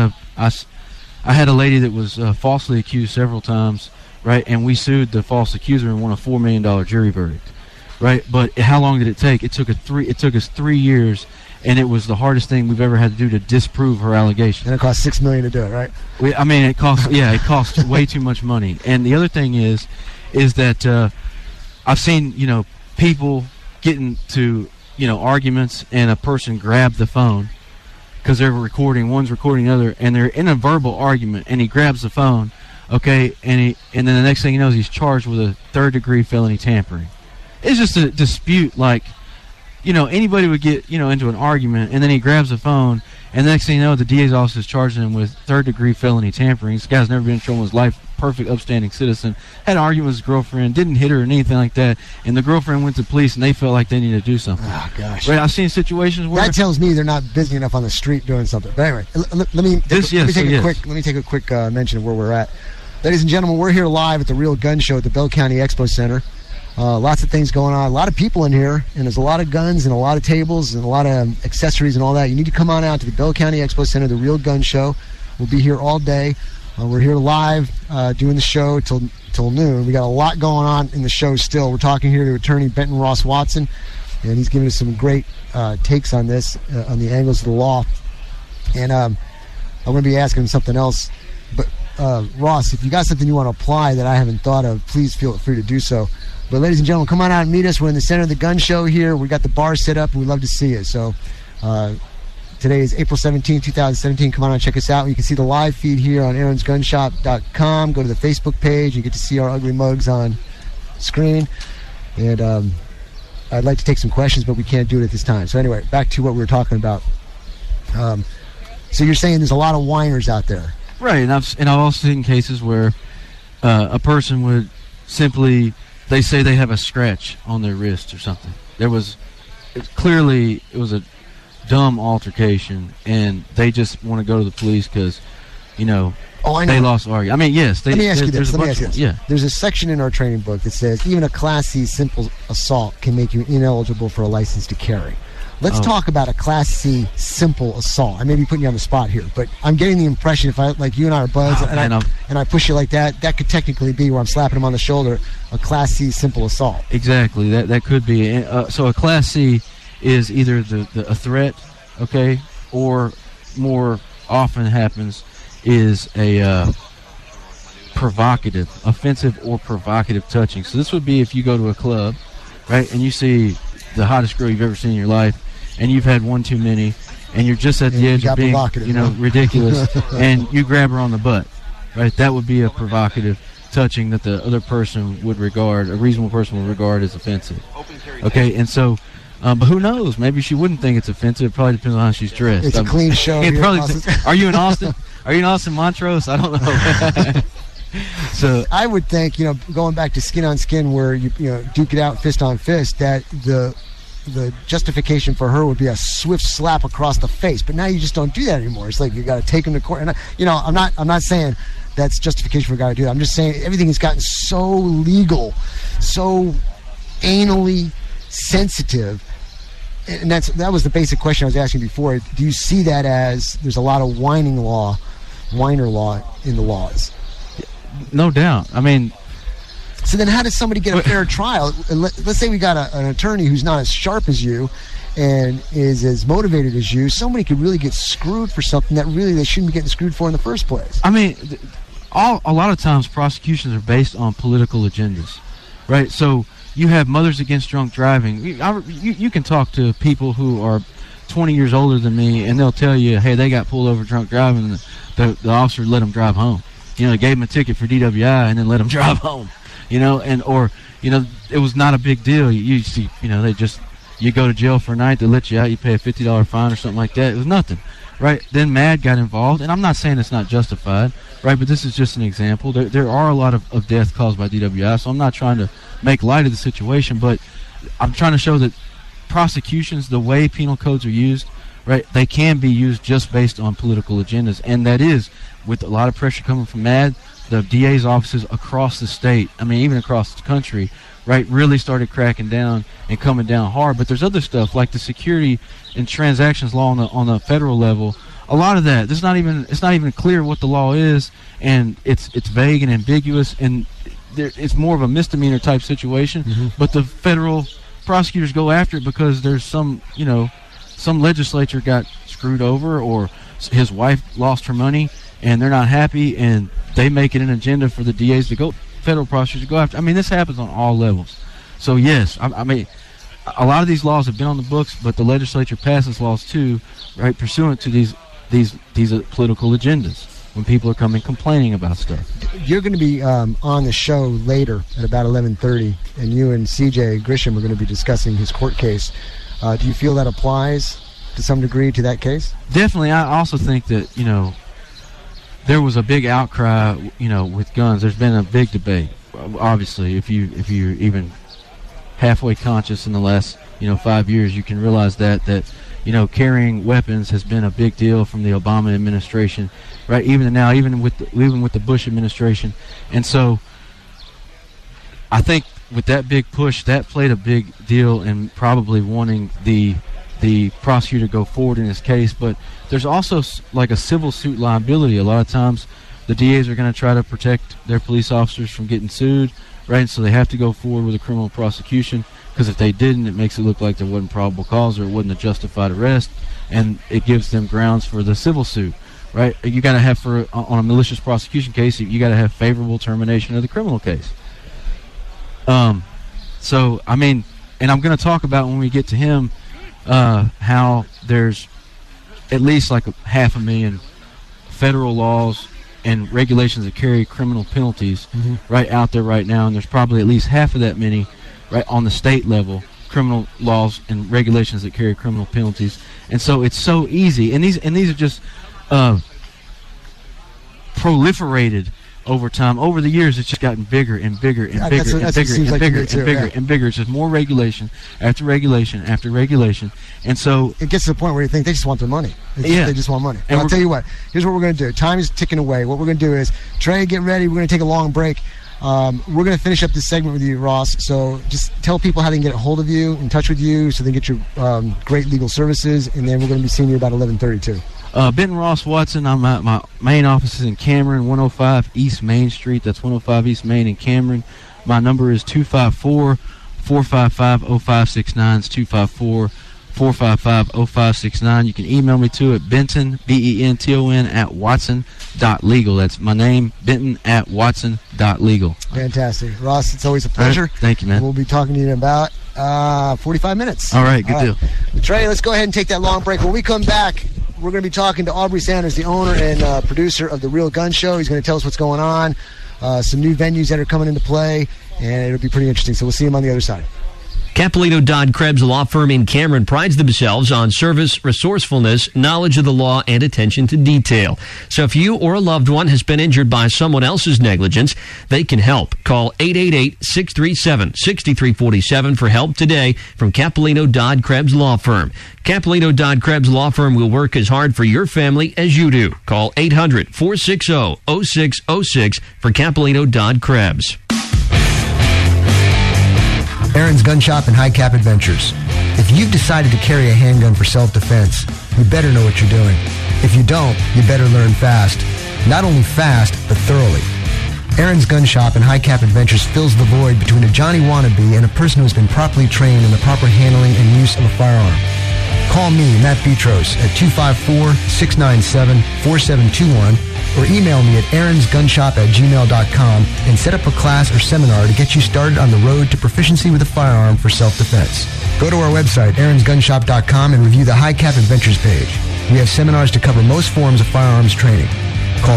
E: a lady that was falsely accused several times, right? And we sued the false accuser and won a $4 million jury verdict, right? But how long did it take? It took us 3 years. And it was the hardest thing we've ever had to do to disprove her allegation.
A: And it cost $6 million to do it, right?
E: It cost way too much money. And the other thing is that I've seen people get into arguments, and a person grabbed the phone because they're recording. One's recording the other, and they're in a verbal argument, and he grabs the phone, okay, and then the next thing he knows, he's charged with a 3rd-degree felony tampering. It's just a dispute like. Anybody would get, into an argument, and then he grabs the phone, and the next thing you know, the DA's office is charging him with 3rd-degree felony tampering. This guy's never been in trouble in his life, perfect, upstanding citizen, had an argument with his girlfriend, didn't hit her or anything like that, and the girlfriend went to police, and they felt like they needed to do something.
A: Oh, gosh.
E: Right, I've seen situations where...
A: That tells me they're not busy enough on the street doing something. But anyway, let me take a quick mention of where we're at. Ladies and gentlemen, we're here live at the Real Gun Show at the Bell County Expo Center. Lots of things going on, a lot of people in here, and there's a lot of guns and a lot of tables and a lot of accessories and all that. You need to come on out to the Bell County Expo Center, the Real Gun Show. We'll be here all day. We're here live doing the show till noon. We got a lot going on in the show still. We're talking here to attorney Benton Ross Watson, and he's giving us some great takes on this, on the angles of the law. And I'm going to be asking him something else. But Ross, if you got something you want to apply that I haven't thought of, please feel free to do so. But ladies and gentlemen, come on out and meet us. We're in the center of the gun show here. We got the bar set up, and we'd love to see you. So Today is April 17, 2017. Come on and check us out. You can see the live feed here on aaronsgunshop.com. Go to the Facebook page. You get to see our ugly mugs on screen. And I'd like to take some questions, but we can't do it at this time. So anyway, back to what we were talking about. So you're saying there's a lot of whiners out there.
E: Right, and I've also seen cases where a person would simply, they say they have a scratch on their wrist or something. It was a dumb altercation, and they just want to go to the police because, they lost the argument. I mean, yes.
A: Let me ask you this.
E: Yeah.
A: There's a section in our training book that says even a Class C simple assault can make you ineligible for a license to carry. Let's talk about a Class C simple assault. I may be putting you on the spot here, but I'm getting the impression if I, like you and I are buds, and I push you like that, that could technically be where I'm slapping him on the shoulder, a Class C simple assault.
E: Exactly. That could be. So a Class C is either a threat, okay, or more often happens is a offensive or provocative touching. So this would be if you go to a club, right, and you see the hottest girl you've ever seen in your life, and you've had one too many, and you're just at the edge of being, ridiculous, and you grab her on the butt, right? That would be a provocative touching that the other person would regard, a reasonable person would regard as offensive. Okay, and so, but who knows? Maybe she wouldn't think it's offensive. It probably depends on how she's dressed.
A: It's a clean show.
E: Are you in Austin? Are you in Austin Montrose? I don't know. So
A: I would think, going back to skin on skin, where you duke it out fist on fist, that the justification for her would be a swift slap across the face. But now you just don't do that anymore. It's like you got to take him to court. And I'm not saying that's justification for a guy to do that. I'm just saying everything has gotten so legal, so anally sensitive. And that was the basic question I was asking before. Do you see that as there's a lot of whiner law in the laws?
E: No doubt. I mean,
A: so then how does somebody get a fair trial? Let's say we got an attorney who's not as sharp as you and is as motivated as you. Somebody could really get screwed for something that really they shouldn't be getting screwed for in the first place.
E: I mean, a lot of times prosecutions are based on political agendas, right? So you have Mothers Against Drunk Driving. You can talk to people who are 20 years older than me, and they'll tell you, hey, they got pulled over drunk driving, and the officer let them drive home. They gave them a ticket for DWI and then let them drive home. It was not a big deal. You see, you go to jail for a night, they let you out, you pay a $50 fine or something like that. It was nothing, right? Then MAD got involved, and I'm not saying it's not justified, right? But this is just an example. There are a lot of death caused by DWI, so I'm not trying to make light of the situation, but I'm trying to show that prosecutions, the way penal codes are used, right, they can be used just based on political agendas, and that is with a lot of pressure coming from MAD. The DA's offices across the state, even across the country, right, really started cracking down and coming down hard. But there's other stuff like the security and transactions law on the federal level. A lot of that, it's not even clear what the law is, and it's vague and ambiguous, and it's more of a misdemeanor type situation. Mm-hmm. But the federal prosecutors go after it because there's some legislature got screwed over, or his wife lost her money, and they're not happy, and they make it an agenda for the DAs to go, federal prosecutors to go after. This happens on all levels. So yes, a lot of these laws have been on the books, but the legislature passes laws too, right, pursuant to these political agendas when people are coming complaining about stuff.
A: You're going to be on the show later at about 11:30, and you and CJ Grisham are going to be discussing his court case. Do you feel that applies to some degree to that case?
E: Definitely. I also think that, there was a big outcry, with guns. There's been a big debate. Obviously, if you're even halfway conscious in the last, 5 years, you can realize that carrying weapons has been a big deal from the Obama administration, right? Even now, even with the Bush administration. And so I think with that big push, that played a big deal in probably wanting the prosecutor to go forward in his case. But there's also like a civil suit liability. A lot of times the DAs are going to try to protect their police officers from getting sued, right? So they have to go forward with a criminal prosecution, because if they didn't, it makes it look like there wasn't probable cause or it wasn't a justified arrest, and it gives them grounds for the civil suit, right? You got to have, on a malicious prosecution case, you got to have favorable termination of the criminal case. So, and I'm going to talk about when we get to him, how there's at least like 500,000 federal laws and regulations that carry criminal penalties right out there right now, and there's probably at least half of that many right on the state level, criminal laws and regulations that carry criminal penalties. And so it's so easy, and these are just proliferated over time. Over the years, it's just gotten bigger and bigger and bigger and bigger and bigger and bigger and bigger. It's just more regulation after regulation after regulation, and so
A: it gets to the point where you think they just want their money. They just want money. And I'll tell you what. Here's what we're going to do. Time is ticking away. What we're going to do is, Trey, get ready. We're going to take a long break. We're going to finish up this segment with you, Ross. So just tell people how they can get a hold of you, in touch with you, so they can get your great legal services, and then we're going to be seeing you about 11:30 too.
E: Benton Ross Watson. I'm at my main office is in Cameron, 105 East Main Street. That's 105 East Main in Cameron. My number is 254-455-0569. It's 254-455-0569. You can email me to at Benton, BENTON, at Watson.legal. That's my name, Benton at Watson.legal.
A: Fantastic. Ross, it's always a pleasure.
E: Right. Thank you, man.
A: We'll be talking to you in about 45 minutes.
E: All right, good deal.
A: Trey, let's go ahead and take that long break. When we come back, we're going to be talking to Aubrey Sanders, the owner and producer of The Real Gun Show. He's going to tell us what's going on, some new venues that are coming into play, and it'll be pretty interesting. So we'll see him on the other side.
C: Cappolino Dodd Krebs law firm in Cameron prides themselves on service, resourcefulness, knowledge of the law, and attention to detail. So if you or a loved one has been injured by someone else's negligence, they can help. Call 888-637-6347 for help today from Cappolino Dodd Krebs law firm. Cappolino Dodd Krebs law firm will work as hard for your family as you do. Call 800-460-0606 for Cappolino Dodd Krebs.
A: Aaron's Gun Shop and High Cap Adventures. If you've decided to carry a handgun for self-defense, you better know what you're doing. If you don't, you better learn fast. Not only fast, but thoroughly. Aaron's Gun Shop and High Cap Adventures fills the void between a Johnny wannabe and a person who has been properly trained in the proper handling and use of a firearm. Call me, Matt Petros, at 254-697-4721 or email me at aaronsgunshop@gmail.com and set up a class or seminar to get you started on the road to proficiency with a firearm for self-defense. Go to our website, aaronsgunshop.com, and review the High Cap Adventures page. We have seminars to cover most forms of firearms training. Call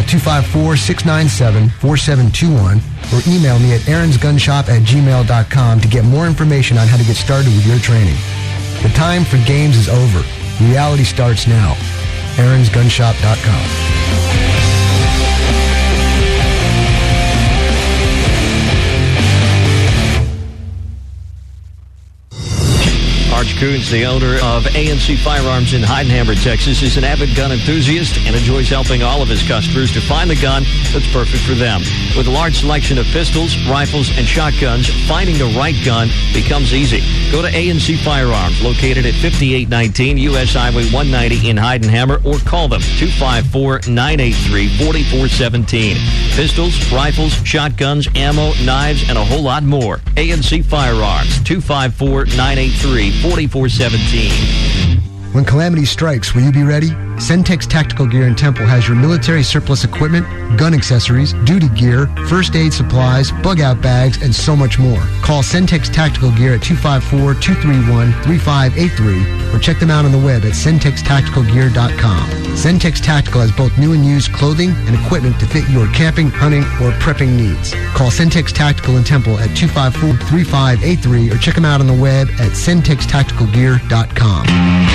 A: 254-697-4721 or email me at aaronsgunshop@gmail.com to get more information on how to get started with your training. The time for games is over. Reality starts now. aaronsgunshop.com.
C: Arch Coons, the owner of ANC Firearms in Heidenhammer, Texas, is an avid gun enthusiast and enjoys helping all of his customers to find the gun that's perfect for them. With a large selection of pistols, rifles, and shotguns, finding the right gun becomes easy. Go to ANC Firearms, located at 5819 U.S. Highway 190 in Heidenhammer, or call them 254-983-4417. Pistols, rifles, shotguns, ammo, knives, and a whole lot more. ANC Firearms, 254-983-4417.
A: When calamity strikes, will you be ready? Centex Tactical Gear in Temple has your military surplus equipment, gun accessories, duty gear, first aid supplies, bug-out bags, and so much more. Call Centex Tactical Gear at 254-231-3583 or check them out on the web at centextacticalgear.com. Centex Tactical has both new and used clothing and equipment to fit your camping, hunting, or prepping needs. Call Centex Tactical in Temple at 254-3583 or check them out on the web at centextacticalgear.com.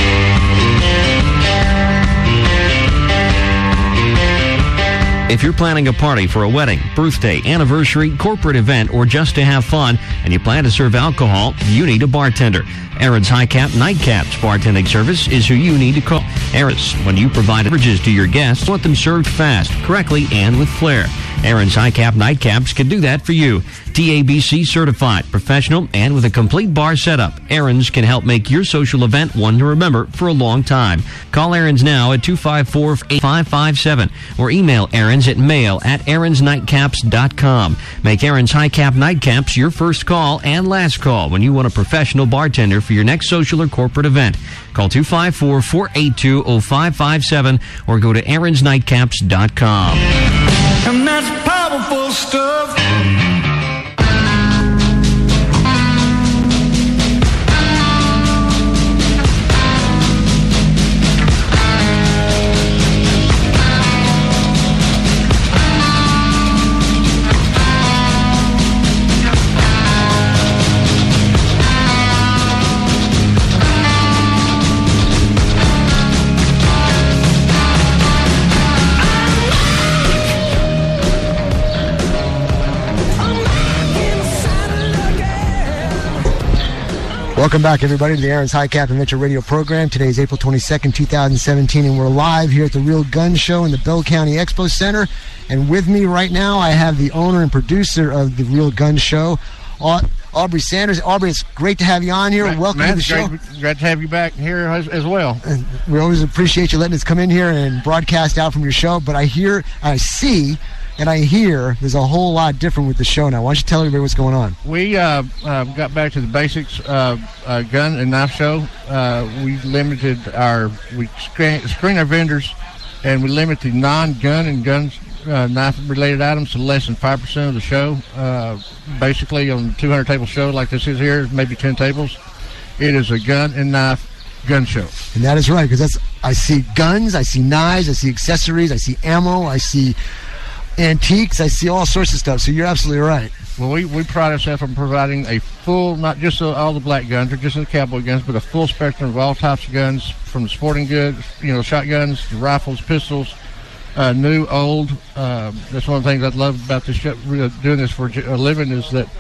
C: If you're planning a party for a wedding, birthday, anniversary, corporate event, or just to have fun, and you plan to serve alcohol, you need a bartender. Aaron's High Cap Nightcaps bartending service is who you need to call. Aaron's, when you provide beverages to your guests, want them served fast, correctly, and with flair. Aaron's High Cap Nightcaps can do that for you. TABC certified, professional, and with a complete bar setup, Aaron's can help make your social event one to remember for a long time. Call Aaron's now at 254-8557 or email Aaron's at mail@aaronsnightcaps.com. Make Aaron's High Cap Nightcaps your first call and last call when you want a professional bartender for your next social or corporate event. Call 254-482-0557 or go to aaronsnightcaps.com.
D: And that's powerful stuff.
A: Welcome back, everybody, to the Aaron's High Cap Adventure Radio program. Today is April 22nd, 2017, and we're live here at the Real Gun Show in the Bell County Expo Center. And with me right now, I have the owner and producer of the Real Gun Show, Aubrey Sanders. Aubrey, it's great to have you on here. Welcome to the show.
F: Great to have you back here as well.
A: And we always appreciate you letting us come in here and broadcast out from your show. But I see and I hear there's a whole lot different with the show now. Why don't you tell everybody what's going on?
F: We got back to the basics gun and knife show. We screen our vendors, and we limit the non-gun and knife-related items to less than 5% of the show. Basically, on a 200-table show like this is here, maybe 10 tables, it is a gun and knife gun show.
A: And that is right, because I see guns, I see knives, I see accessories, I see ammo, I see antiques, I see all sorts of stuff. So you're absolutely right.
F: Well, we pride ourselves on providing a full, not just all the black guns or just the cowboy guns, but a full spectrum of all types of guns, from the sporting goods, shotguns, to rifles, pistols, new, old. That's one of the things I love about this show, doing this for a living, is that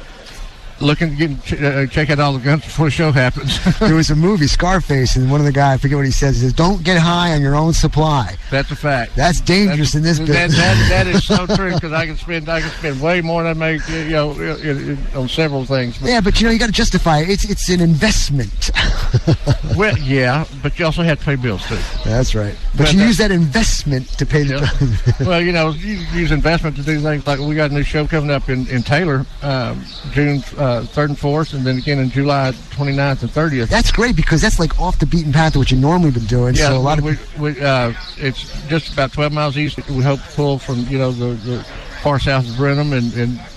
F: check out all the guns before the show happens.
A: There was a movie, Scarface, and one of the guys, I forget what he says, he says, "Don't get high on your own supply."
F: That's a fact.
A: That's dangerous in this business.
F: That is so true, because I can spend way more than I make on several things.
A: Yeah, but you got to justify it. It's an investment.
F: Well, yeah, but you also have to pay bills too.
A: That's right. But you use that investment to pay the bills.
F: Well, you use investment to do things like we got a new show coming up in Taylor, June 3rd and 4th, and then again in July 29th and 30th.
A: That's great, because that's like off the beaten path of what you normally been doing.
F: Yeah,
A: so a lot of
F: it's just about 12 miles east. We hope to pull from the far south of Brenham and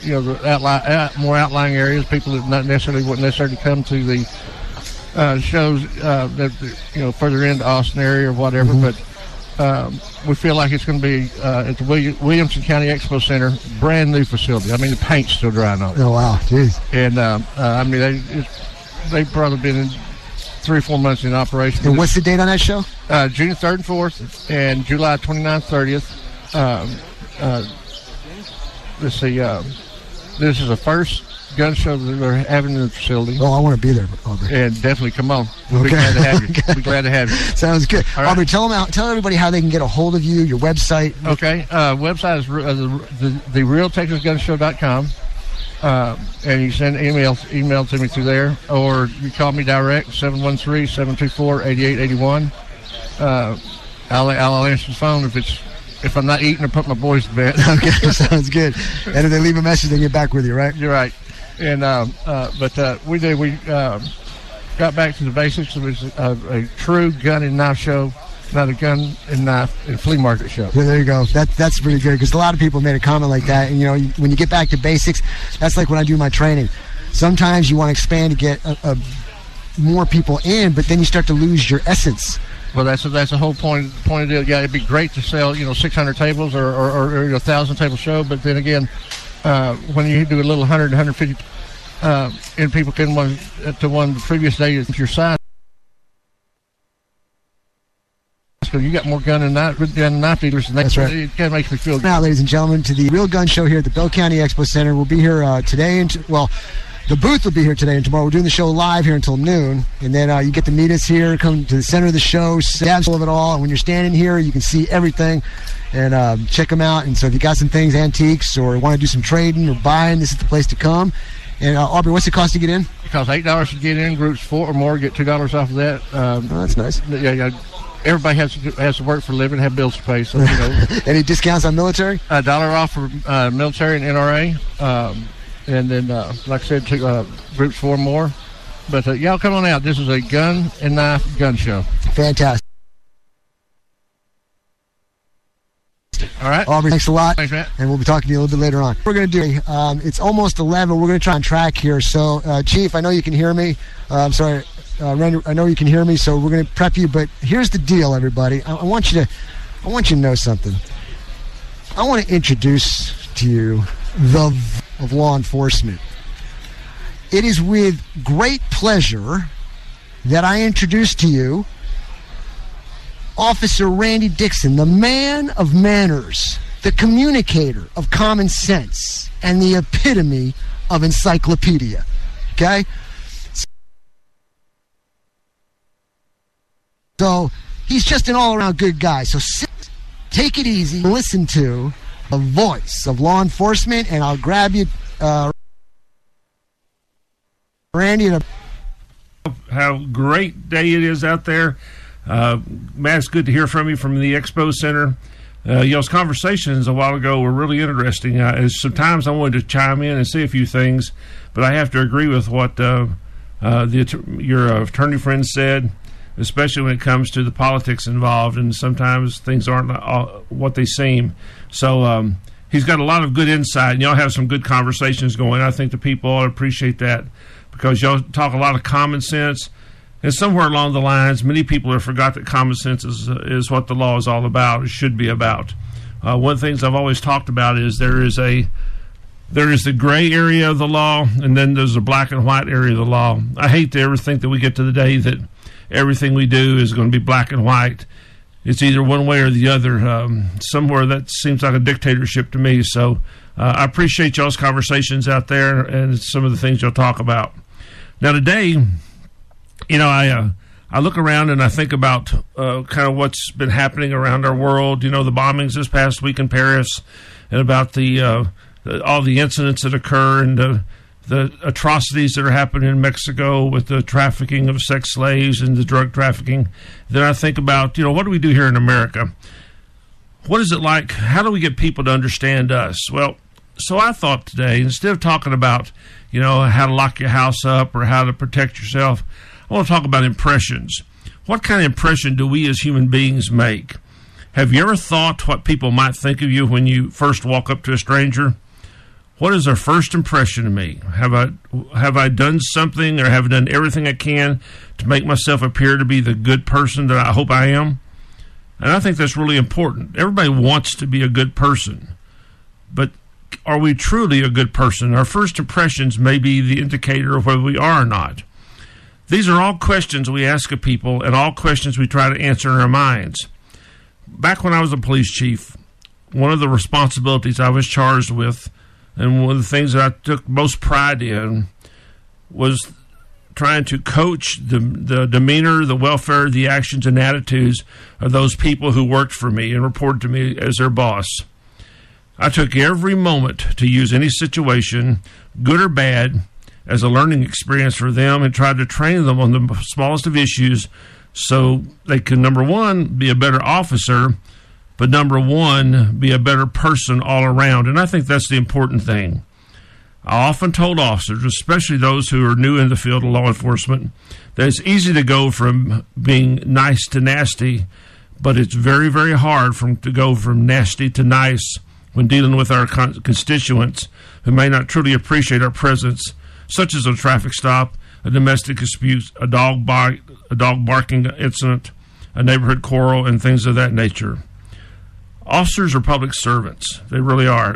F: the more outlying areas, people that wouldn't necessarily come to the shows that further into Austin area or whatever, but we feel like it's going to be at the Williamson County Expo Center, brand new facility. I mean, the paint's still drying on it.
A: Oh wow, jeez!
F: And they've probably been in 3 or 4 months in operation.
A: And what's the date on that show?
F: June 3rd and 4th, and July 29th, 30th. Let's see. This is the first gun show that they're having in the facility.
A: Oh, I want to be there, Aubrey.
F: And definitely come on. We'll be glad to have you.
A: Okay.
F: We'll be glad to have you.
A: Sounds good.
F: All right.
A: Aubrey, tell everybody how they can get a hold of you, your website.
F: Okay. Website is therealtexasgunshow.com. And you send email to me through there, or you call me direct, 713-724-8881. I'll answer the phone if I'm not eating or put my boys to bed.
A: Okay, sounds good. And if they leave a message, they get back with you, right?
F: You're right. And we got back to the basics. It was a true gun and knife show, not a gun and knife and flea market show.
A: Yeah, there you go. That's pretty good, because a lot of people made a comment like that. And when you get back to basics, that's like when I do my training. Sometimes you want to expand to get more people in, but then you start to lose your essence.
F: Well, that's the whole point of it. Yeah, it'd be great to sell 600 tables or 1,000 table show, but then again, when you do a little 100, 150, and people can one the previous day is your size. So you got more gun and knife dealers, and
A: that's right.
F: It kind of makes me feel good.
A: Now, ladies and gentlemen, to the Real Gun Show here at the Bell County Expo Center. We'll be here today the booth will be here today and tomorrow. We're doing the show live here until noon, and then you get to meet us here, come to the center of the show, stabs of it all, and when you're standing here, you can see everything and check them out. And so if you got some things, antiques, or want to do some trading or buying, this is the place to come. And Aubrey, what's the cost to get in?
F: It costs $8 to get in. Groups 4 or more get $2 off of that.
A: That's nice.
F: Yeah. Everybody has to work for a living, have bills to pay. So
A: Any discounts on military?
F: $1 off for military and NRA. And then, like I said, groups 4 more. But y'all come on out. This is a gun and knife gun show.
A: Fantastic.
F: All right.
A: Aubrey, thanks a lot.
F: Thanks, Matt.
A: And we'll be talking to you a little bit later on. We're going to do, it's almost 11. We're going to try and track here. So, Chief, I know you can hear me. I'm sorry. Randy, I know you can hear me, so we're going to prep you. But here's the deal, everybody. I want you to know something. I want to introduce to you the of law enforcement. It is with great pleasure that I introduce to you Officer Randy Dixon, the man of manners, the communicator of common sense, and the epitome of encyclopedia. Okay? So he's just an all-around good guy. So take it easy, listen to the voice of law enforcement, and I'll grab you, Randy.
G: How great day it is out there. Matt, it's good to hear from you from the Expo Center. Y'all's conversations a while ago were really interesting. Sometimes I wanted to chime in and say a few things, but I have to agree with what your attorney friend said, especially when it comes to the politics involved, and sometimes things aren't what they seem. So he's got a lot of good insight, and y'all have some good conversations going. I think the people ought to appreciate that, because y'all talk a lot of common sense, and somewhere along the lines, many people have forgot that common sense is what the law is all about, it should be about. One of the things I've always talked about is there is the gray area of the law, and then there's the black and white area of the law. I hate to ever think that we get to the day that everything we do is going to be black and white. It's either one way or the other. Somewhere that seems like a dictatorship to me. So I appreciate y'all's conversations out there and some of the things y'all talk about. Now today, I look around and I think about kind of what's been happening around our world. The bombings this past week in Paris, and about all the incidents that occur, and the atrocities that are happening in Mexico with the trafficking of sex slaves and the drug trafficking. Then I think about, what do we do here in America? What is it like? How do we get people to understand us? Well, so I thought today, instead of talking about, how to lock your house up or how to protect yourself, I want to talk about impressions. What kind of impression do we as human beings make? Have you ever thought what people might think of you when you first walk up to a stranger? What is their first impression of me? Have I done something, or have I done everything I can to make myself appear to be the good person that I hope I am? And I think that's really important. Everybody wants to be a good person, but are we truly a good person? Our first impressions may be the indicator of whether we are or not. These are all questions we ask of people, and all questions we try to answer in our minds. Back when I was a police chief, one of the responsibilities I was charged with, and one of the things that I took most pride in, was trying to coach the demeanor, the welfare, the actions and attitudes of those people who worked for me and reported to me as their boss. I took every moment to use any situation, good or bad, as a learning experience for them, and tried to train them on the smallest of issues so they can, number one, be a better officer, but number one, be a better person all around. And I think that's the important thing. I often told officers, especially those who are new in the field of law enforcement, that it's easy to go from being nice to nasty, but it's very, very hard to go from nasty to nice when dealing with our constituents who may not truly appreciate our presence, such as a traffic stop, a domestic dispute, a dog barking incident, a neighborhood quarrel, and things of that nature. Officers are public servants. They really are.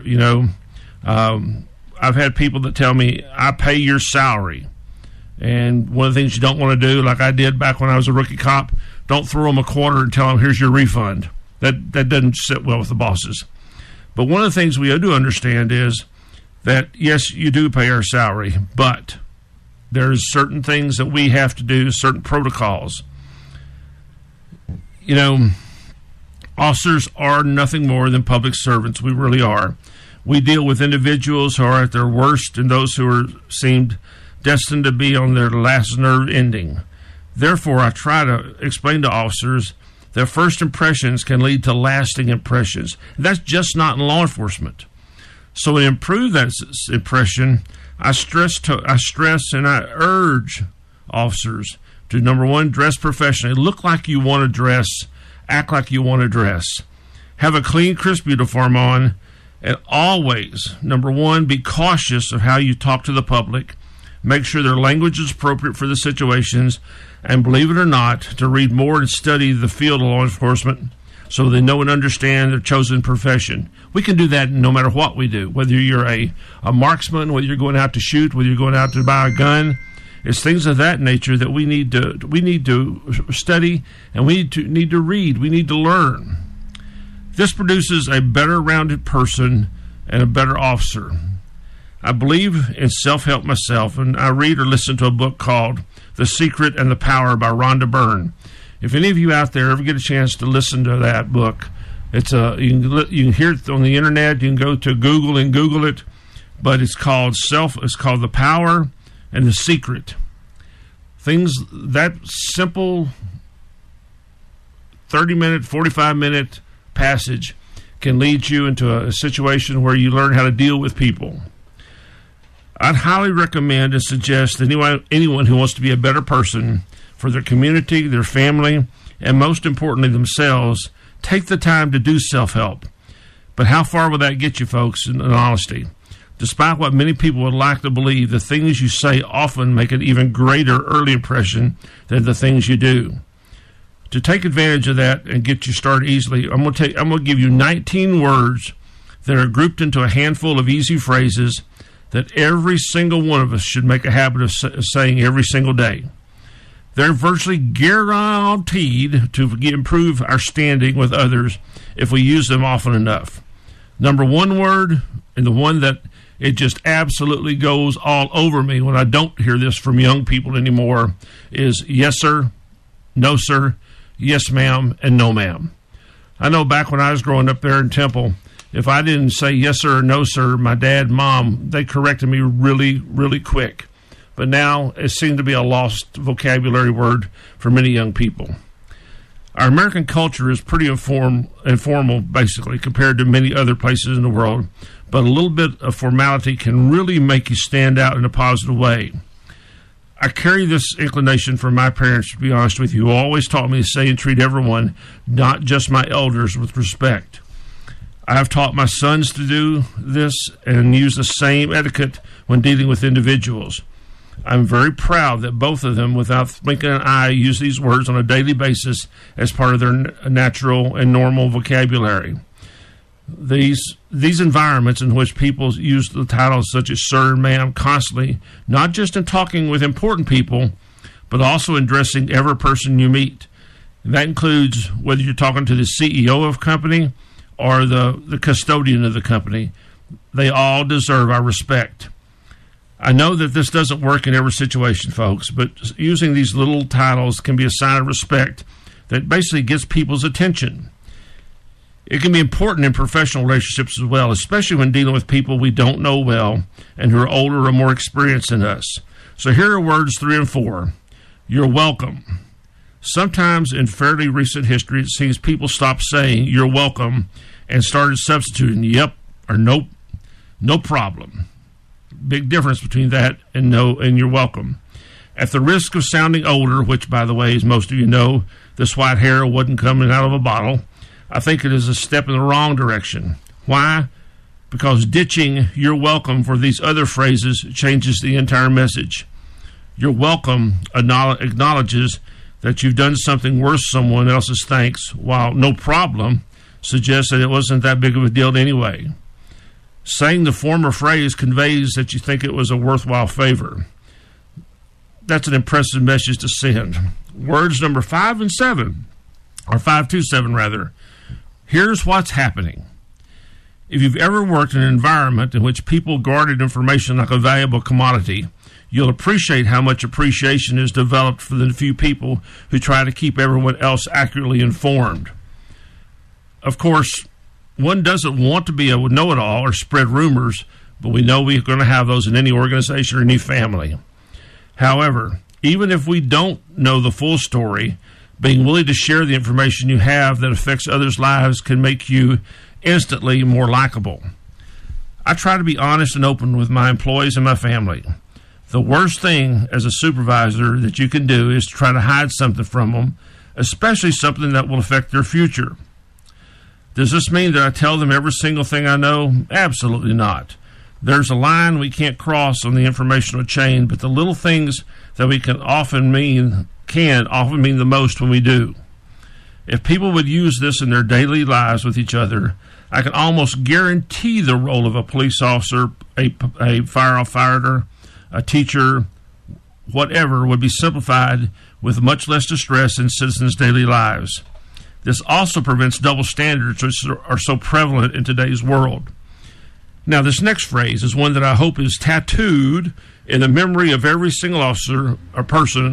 G: I've had people that tell me, I pay your salary. And one of the things you don't want to do, like I did back when I was a rookie cop, don't throw them a quarter and tell them, here's your refund. That doesn't sit well with the bosses. But one of the things we do understand is that, yes, you do pay our salary, but there's certain things that we have to do, certain protocols. Officers are nothing more than public servants. We really are. We deal with individuals who are at their worst and those who seemed destined to be on their last nerve ending. Therefore, I try to explain to officers that first impressions can lead to lasting impressions. That's just not in law enforcement. So to improve that impression, I stress and I urge officers to, number one, dress professionally. Look like you want to dress. Act like you want to dress. Have a clean, crisp uniform on. And always, number one, be cautious of how you talk to the public. Make sure their language is appropriate for the situations. And believe it or not, to read more and study the field of law enforcement so they know and understand their chosen profession. We can do that no matter what we do, whether you're a marksman, whether you're going out to shoot, whether you're going out to buy a gun. It's things of that nature that we need to study, and we need to read. We need to learn. This produces a better rounded person and a better officer. I believe in self-help myself, and I read or listen to a book called The Secret and the Power by Rhonda Byrne. If any of you out there ever get a chance to listen to that book, it's you can hear it on the internet. You can go to Google and Google it, but it's called The Power and the Secret. Things that simple 30-minute, 45-minute passage can lead you into a situation where you learn how to deal with people. I'd highly recommend and suggest that anyone who wants to be a better person for their community, their family, and most importantly themselves, take the time to do self-help. But how far will that get you, folks, in honesty? Despite what many people would like to believe, the things you say often make an even greater early impression than the things you do. To take advantage of that and get you started easily, I'm going to give you 19 words that are grouped into a handful of easy phrases that every single one of us should make a habit of saying every single day. They're virtually guaranteed to improve our standing with others if we use them often enough. Number one word, and the one that it just absolutely goes all over me when I don't hear this from young people anymore, is yes, sir, no, sir, yes, ma'am, and no, ma'am. I know back when I was growing up there in Temple, if I didn't say yes, sir, or no, sir, my dad, mom, they corrected me really, really quick. But now it seemed to be a lost vocabulary word for many young people. Our American culture is pretty informal, basically, compared to many other places in the world, but a little bit of formality can really make you stand out in a positive way. I carry this inclination from my parents, to be honest with you, who always taught me to say and treat everyone, not just my elders, with respect. I have taught my sons to do this and use the same etiquette when dealing with individuals. I'm very proud that both of them, without blinking an eye, use these words on a daily basis as part of their natural and normal vocabulary. These environments in which people use the titles such as sir and ma'am constantly, not just in talking with important people, but also in addressing every person you meet. And that includes whether you're talking to the CEO of a company or the custodian of the company. They all deserve our respect. I know that this doesn't work in every situation, folks, but using these little titles can be a sign of respect that basically gets people's attention. It can be important in professional relationships as well, especially when dealing with people we don't know well and who are older or more experienced than us. So here are words 3 and 4. You're welcome. Sometimes in fairly recent history, it seems people stopped saying you're welcome and started substituting yep or nope, no problem. Big difference between that and no and you're welcome. At the risk of sounding older, which, by the way, as most of you know, this white hair wasn't coming out of a bottle, I think it is a step in the wrong direction. Why? Because ditching you're welcome for these other phrases changes the entire message. You're welcome acknowledges that you've done something worth someone else's thanks, while no problem suggests that it wasn't that big of a deal anyway. Saying the former phrase conveys that you think it was a worthwhile favor. That's an impressive message to send. Words number 5 and 7, or 5 to 7 rather. Here's what's happening. If you've ever worked in an environment in which people guarded information like a valuable commodity, you'll appreciate how much appreciation is developed for the few people who try to keep everyone else accurately informed. Of course, one doesn't want to be a know-it-all or spread rumors, but we know we're going to have those in any organization or any family. However, even if we don't know the full story, being willing to share the information you have that affects others' lives can make you instantly more likable. I try to be honest and open with my employees and my family. The worst thing as a supervisor that you can do is to try to hide something from them, especially something that will affect their future. Does this mean that I tell them every single thing I know? Absolutely not. There's a line we can't cross on the informational chain, but the little things that we can often mean the most when we do. If people would use this in their daily lives with each other, I can almost guarantee the role of a police officer, a firefighter, a teacher, whatever, would be simplified with much less distress in citizens' daily lives. This also prevents double standards, which are so prevalent in today's world. Now, this next phrase is one that I hope is tattooed in the memory of every single officer or person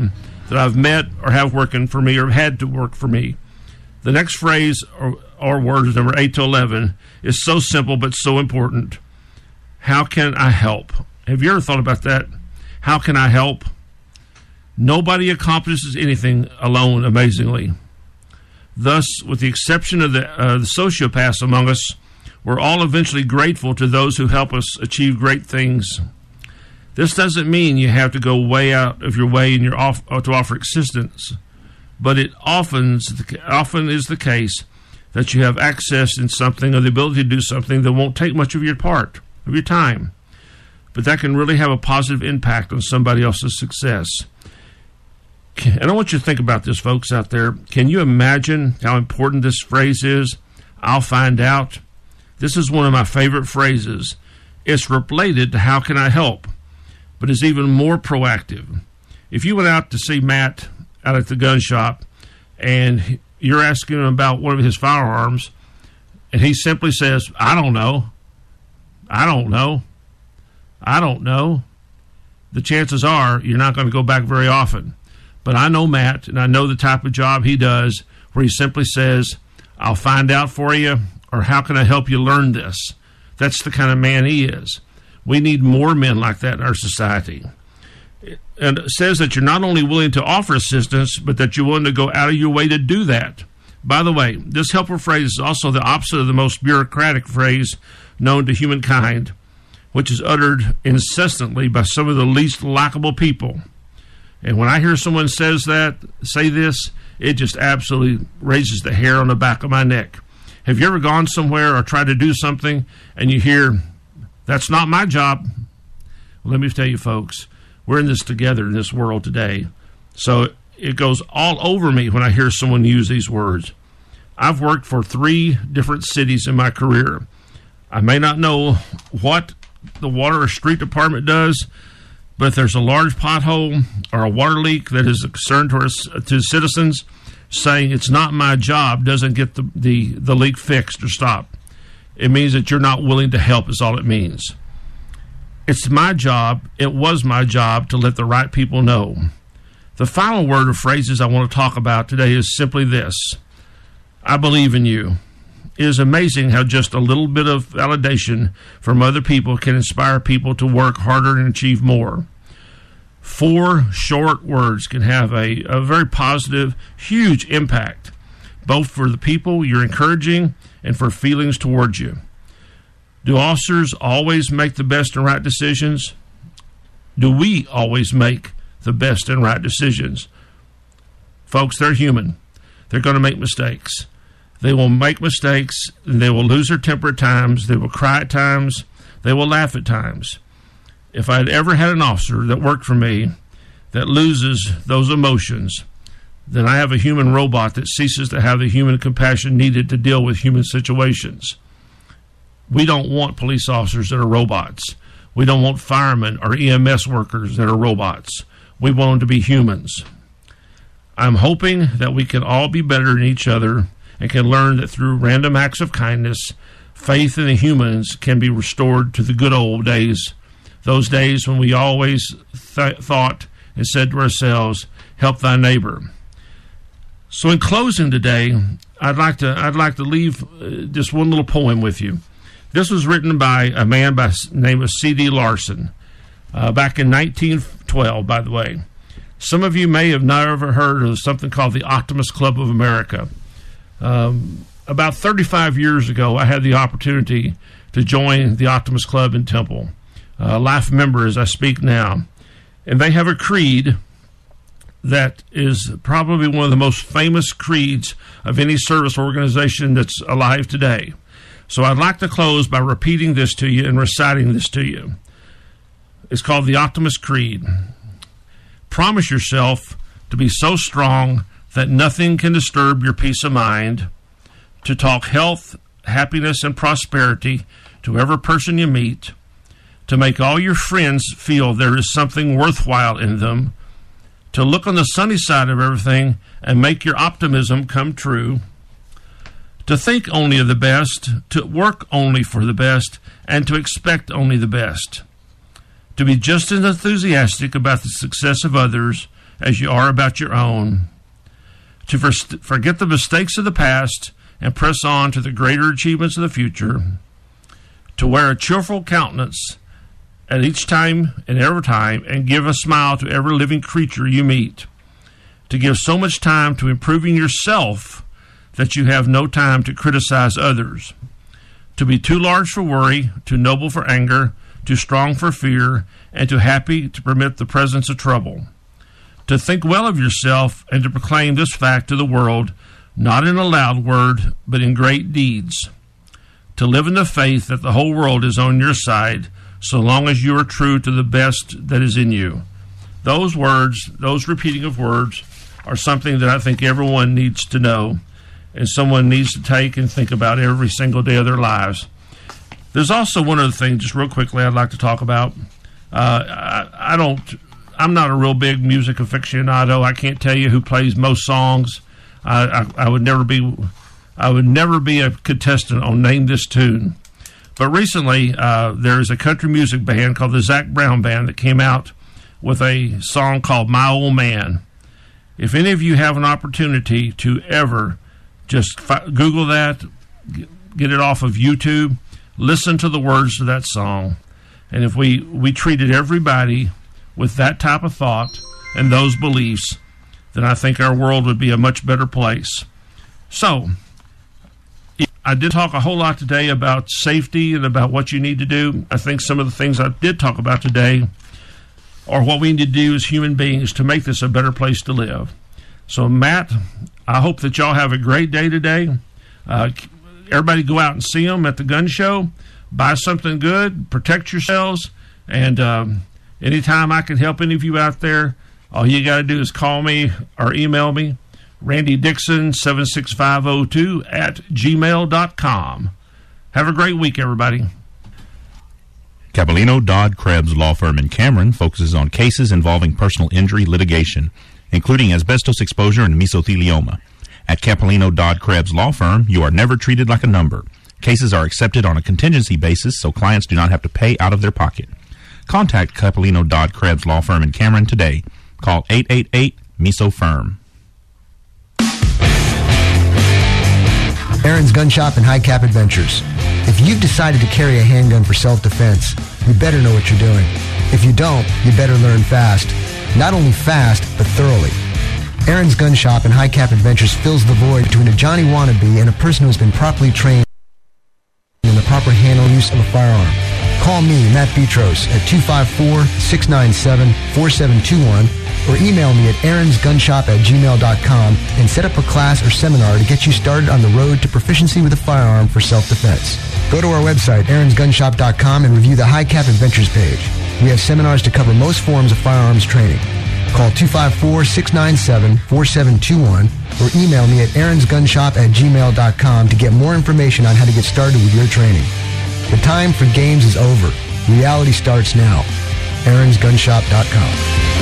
G: that I've met or have working for me or had to work for me. The next phrase or words, number 8 to 11, is so simple but so important. How can I help? Have you ever thought about that? How can I help? Nobody accomplishes anything alone, amazingly. Thus, with the exception of the sociopaths among us, we're all eventually grateful to those who help us achieve great things. This doesn't mean you have to go way out of your way to offer assistance, but it often is the case that you have access in something or the ability to do something that won't take much of your time, but that can really have a positive impact on somebody else's success. And I want you to think about this, folks out there. Can you imagine how important this phrase is? I'll find out. This is one of my favorite phrases. It's related to how can I help, but it's even more proactive. If you went out to see Matt out at the gun shop and you're asking him about one of his firearms and he simply says, I don't know, the chances are you're not going to go back very often. But I know Matt, and I know the type of job he does where he simply says, I'll find out for you, or how can I help you learn this? That's the kind of man he is. We need more men like that in our society. And it says that you're not only willing to offer assistance, but that you're willing to go out of your way to do that. By the way, this helpful phrase is also the opposite of the most bureaucratic phrase known to humankind, which is uttered incessantly by some of the least likable people. And when I hear someone say this, it just absolutely raises the hair on the back of my neck. Have you ever gone somewhere or tried to do something and you hear, that's not my job? Well, let me tell you, folks, we're in this together in this world today. So it goes all over me when I hear someone use these words. I've worked for 3 different cities in my career. I may not know what the water or street department does, but if there's a large pothole or a water leak that is a concern to citizens, saying it's not my job doesn't get the leak fixed or stopped. It means that you're not willing to help is all it means. It's my job, it was my job to let the right people know. The final word or phrases I want to talk about today is simply this. I believe in you. It is amazing how just a little bit of validation from other people can inspire people to work harder and achieve more. 4 short words can have a very positive, huge impact, both for the people you're encouraging and for feelings towards you. Do officers always make the best and right decisions? Do we always make the best and right decisions? Folks, they're human. They're going to make mistakes. They will make mistakes, and they will lose their temper at times, they will cry at times, they will laugh at times. If I'd ever had an officer that worked for me that loses those emotions, then I have a human robot that ceases to have the human compassion needed to deal with human situations. We don't want police officers that are robots. We don't want firemen or EMS workers that are robots. We want them to be humans. I'm hoping that we can all be better than each other and can learn that through random acts of kindness, faith in the humans can be restored to the good old days, those days when we always thought and said to ourselves, help thy neighbor. So in closing today, I'd like to leave just one little poem with you. This was written by a man by the name of C.D. Larson back in 1912, by the way. Some of you may have never heard of something called the Optimist Club of America. About 35 years ago, I had the opportunity to join the Optimist Club in Temple, life member as I speak now. And they have a creed that is probably one of the most famous creeds of any service organization that's alive today. So I'd like to close by repeating this to you and reciting this to you. It's called the Optimist Creed. Promise yourself to be so strong that nothing can disturb your peace of mind, to talk health, happiness, and prosperity to every person you meet, to make all your friends feel there is something worthwhile in them, to look on the sunny side of everything and make your optimism come true, to think only of the best, to work only for the best, and to expect only the best, to be just as enthusiastic about the success of others as you are about your own. To forget the mistakes of the past and press on to the greater achievements of the future. To wear a cheerful countenance at each time and every time, and give a smile to every living creature you meet. To give so much time to improving yourself that you have no time to criticize others. To be too large for worry, too noble for anger, too strong for fear, and too happy to permit the presence of trouble. To think well of yourself and to proclaim this fact to the world, not in a loud word, but in great deeds. To live in the faith that the whole world is on your side, so long as you are true to the best that is in you. Those words, those repeating of words, are something that I think everyone needs to know, and someone needs to take and think about every single day of their lives. There's also one other thing, just real quickly, I'd like to talk about. I'm not a real big music aficionado. I can't tell you who plays most songs. I would never be a contestant on Name This Tune. But recently, there is a country music band called the Zac Brown Band that came out with a song called My Old Man. If any of you have an opportunity to ever just Google that, get it off of YouTube, listen to the words of that song. And if we treated everybody with that type of thought and those beliefs, then I think our world would be a much better place. So, I did talk a whole lot today about safety and about what you need to do. I think some of the things I did talk about today are what we need to do as human beings to make this a better place to live. So, Matt, I hope that y'all have a great day today. Everybody go out and see them at the gun show. Buy something good. Protect yourselves. And anytime I can help any of you out there, all you got to do is call me or email me, randydixon76502@gmail.com. Have a great week, everybody.
B: Capellino Dodd Krebs Law Firm in Cameron focuses on cases involving personal injury litigation, including asbestos exposure and mesothelioma. At Capellino Dodd Krebs Law Firm, you are never treated like a number. Cases are accepted on a contingency basis, so clients do not have to pay out of their pocket. Contact Capellino Dodd Krebs Law Firm in Cameron today. Call 888-MESO-FIRM.
A: Aaron's Gun Shop and High Cap Adventures. If you've decided to carry a handgun for self-defense, you better know what you're doing. If you don't, you better learn fast. Not only fast, but thoroughly. Aaron's Gun Shop and High Cap Adventures fills the void between a Johnny wannabe and a person who has been properly trained in the proper handle use of a firearm. Call me, Matt Petros, at 254-697-4721 or email me at aaronsgunshop@gmail.com and set up a class or seminar to get you started on the road to proficiency with a firearm for self-defense. Go to our website, aaronsgunshop.com, and review the High Cap Adventures page. We have seminars to cover most forms of firearms training. Call 254-697-4721 or email me at aaronsgunshop@gmail.com to get more information on how to get started with your training. The time for games is over. Reality starts now. aaronsgunshop.com.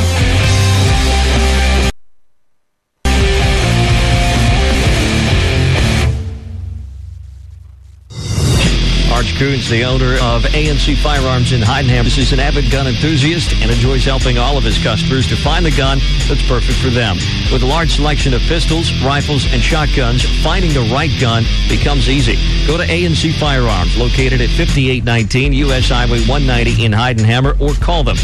C: Arch Coons, the owner of ANC Firearms in Heidenham, is an avid gun enthusiast and enjoys helping all of his customers to find the gun that's perfect for them. With a large selection of pistols, rifles, and shotguns, finding the right gun becomes easy. Go to ANC Firearms, located at 5819 U.S. Highway 190 in Heidenhammer, or call them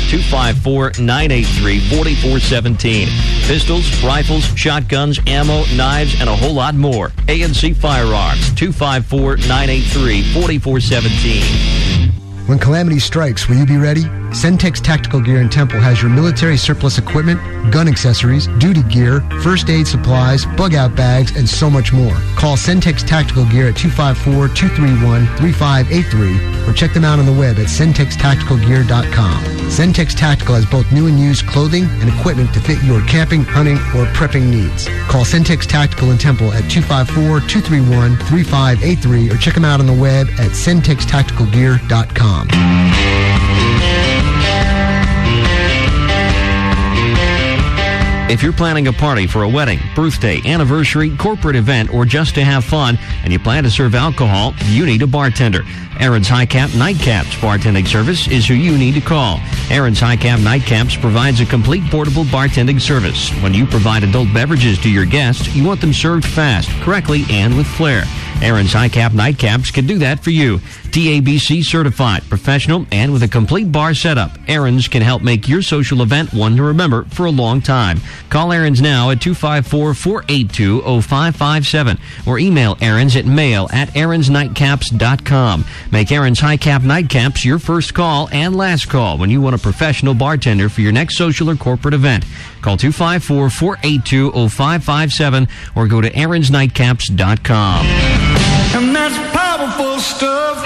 C: 254-983-4417. Pistols, rifles, shotguns, ammo, knives, and a whole lot more. ANC Firearms, 254-983-4417.
A: When calamity strikes, will you be ready? Centex Tactical Gear in Temple has your military surplus equipment, gun accessories, duty gear, first aid supplies, bug-out bags, and so much more. Call Centex Tactical Gear at 254-231-3583 or check them out on the web at centextacticalgear.com. Centex Tactical has both new and used clothing and equipment to fit your camping, hunting, or prepping needs. Call Centex Tactical in Temple at 254-231-3583 or check them out on the web at centextacticalgear.com.
C: If you're planning a party for a wedding, birthday, anniversary, corporate event, or just to have fun, and you plan to serve alcohol, you need a bartender. Aaron's High Cap Nightcaps bartending service is who you need to call. Aaron's High Cap Nightcaps provides a complete portable bartending service. When you provide adult beverages to your guests, you want them served fast, correctly, and with flair. Aaron's High Cap Nightcaps can do that for you. TABC certified, professional, and with a complete bar setup, Aaron's can help make your social event one to remember for a long time. Call Aaron's now at 254-482-0557 or email Aaron's at mail@aaronsnightcaps.com. Make Aaron's High Cap Nightcaps your first call and last call when you want a professional bartender for your next social or corporate event. Call 254-482-0557 or go to aaronsnightcaps.com.
D: And that's powerful stuff.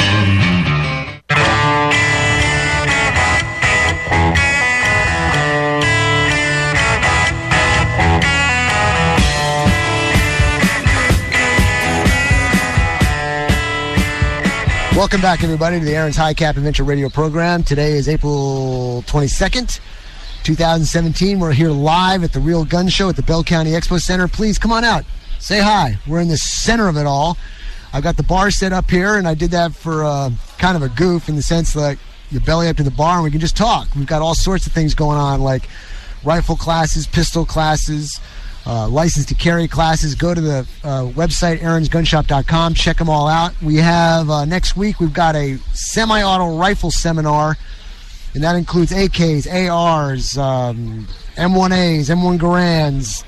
A: Welcome back, everybody, to the Aaron's High Cap Adventure Radio program. Today is April 22nd, 2017. We're here live at the Real Gun Show at the Bell County Expo Center. Please come on out. Say hi. We're in the center of it all. I've got the bar set up here, and I did that for kind of a goof in the sense that you belly up to the bar and we can just talk. We've got all sorts of things going on, like rifle classes, pistol classes, license to carry classes. Go to the website, aaronsgunshop.com. Check them all out. We have, next week, we've got a semi-auto rifle seminar, and that includes AKs, ARs, M1As, M1 Garands,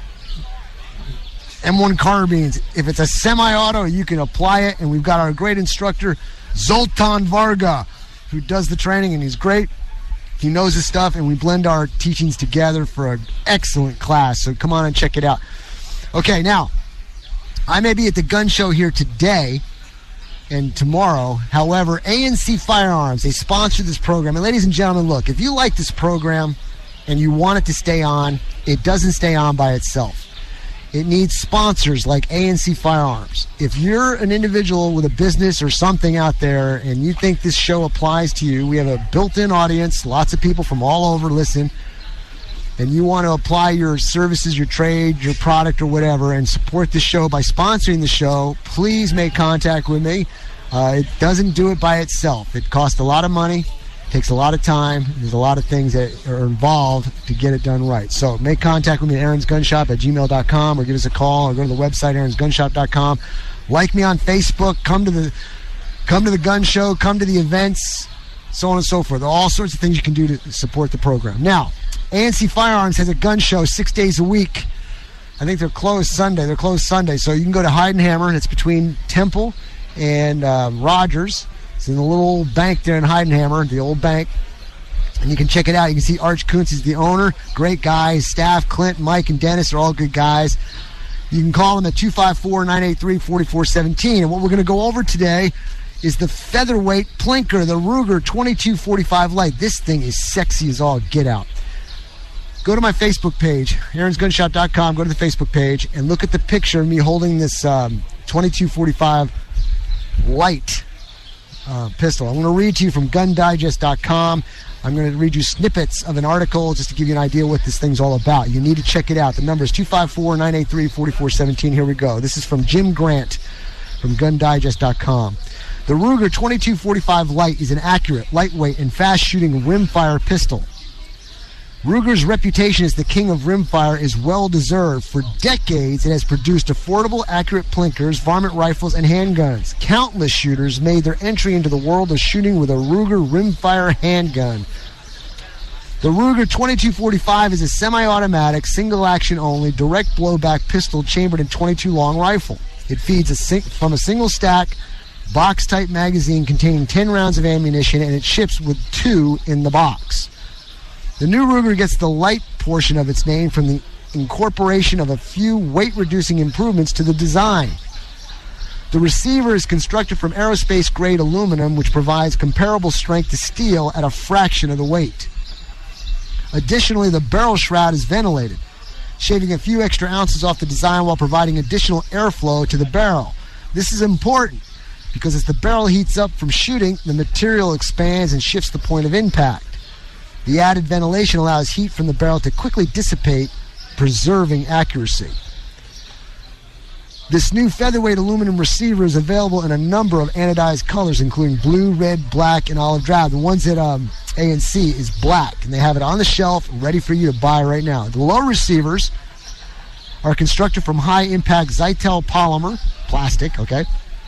A: M1 carbines. If it's a semi-auto, you can apply it, and we've got our great instructor, Zoltan Varga, who does the training, and he's great. He knows his stuff, and we blend our teachings together for an excellent class, so come on and check it out. Okay, now, I may be at the gun show here today and tomorrow. However, ANC Firearms, they sponsor this program. And ladies and gentlemen, look, if you like this program and you want it to stay on, it doesn't stay on by itself. It needs sponsors like ANC Firearms. If you're an individual with a business or something out there and you think this show applies to you, we have a built-in audience, lots of people from all over listen, and you want to apply your services, your trade, your product, or whatever, and support the show by sponsoring the show, please make contact with me. It doesn't do it by itself. It costs a lot of money. Takes a lot of time. There's a lot of things that are involved to get it done right. So make contact with me at aaronsgunshop@gmail.com or give us a call or go to the website aaronsgunshop.com. Like me on Facebook. Come to the gun show. Come to the events, so on and so forth. There are all sorts of things you can do to support the program. Now, ANC Firearms has a gun show 6 days a week. I think they're closed Sunday. So you can go to Heidenhammer, and it's between Temple and Rogers. It's in the little old bank there in Heidenhammer, the old bank. And you can check it out. You can see Arch Kuntz is the owner. Great guy. His staff, Clint, Mike, and Dennis are all good guys. You can call them at 254-983-4417. And what we're going to go over today is the featherweight Plinker, the Ruger 2245 Light. This thing is sexy as all get out. Go to my Facebook page, aaronsgunshop.com. Go to the Facebook page and look at the picture of me holding this 2245 Light pistol. I'm going to read to you from GunDigest.com. I'm going to read you snippets of an article just to give you an idea what this thing's all about. You need to check it out. The number is 254-983-4417. Here we go. This is from Jim Grant from GunDigest.com. The Ruger 2245 Light is an accurate, lightweight, and fast-shooting rimfire pistol. Ruger's reputation as the king of rimfire is well-deserved. For decades, it has produced affordable, accurate plinkers, varmint rifles, and handguns. Countless shooters made their entry into the world of shooting with a Ruger rimfire handgun. The Ruger 2245 is a semi-automatic, single-action only, direct blowback pistol chambered in .22 long rifle. It feeds from a single-stack, box-type magazine containing 10 rounds of ammunition, and it ships with 2 in the box. The new Ruger gets the light portion of its name from the incorporation of a few weight-reducing improvements to the design. The receiver is constructed from aerospace-grade aluminum, which provides comparable strength to steel at a fraction of the weight. Additionally, the barrel shroud is ventilated, shaving a few extra ounces off the design while providing additional airflow to the barrel. This is important because as the barrel heats up from shooting, the material expands and shifts the point of impact. The added ventilation allows heat from the barrel to quickly dissipate, preserving accuracy. This new featherweight aluminum receiver is available in a number of anodized colors, including blue, red, black, and olive drab. The ones at A&C is black, and they have it on the shelf ready for you to buy right now. The low receivers are constructed from high-impact Zytel polymer, plastic, okay,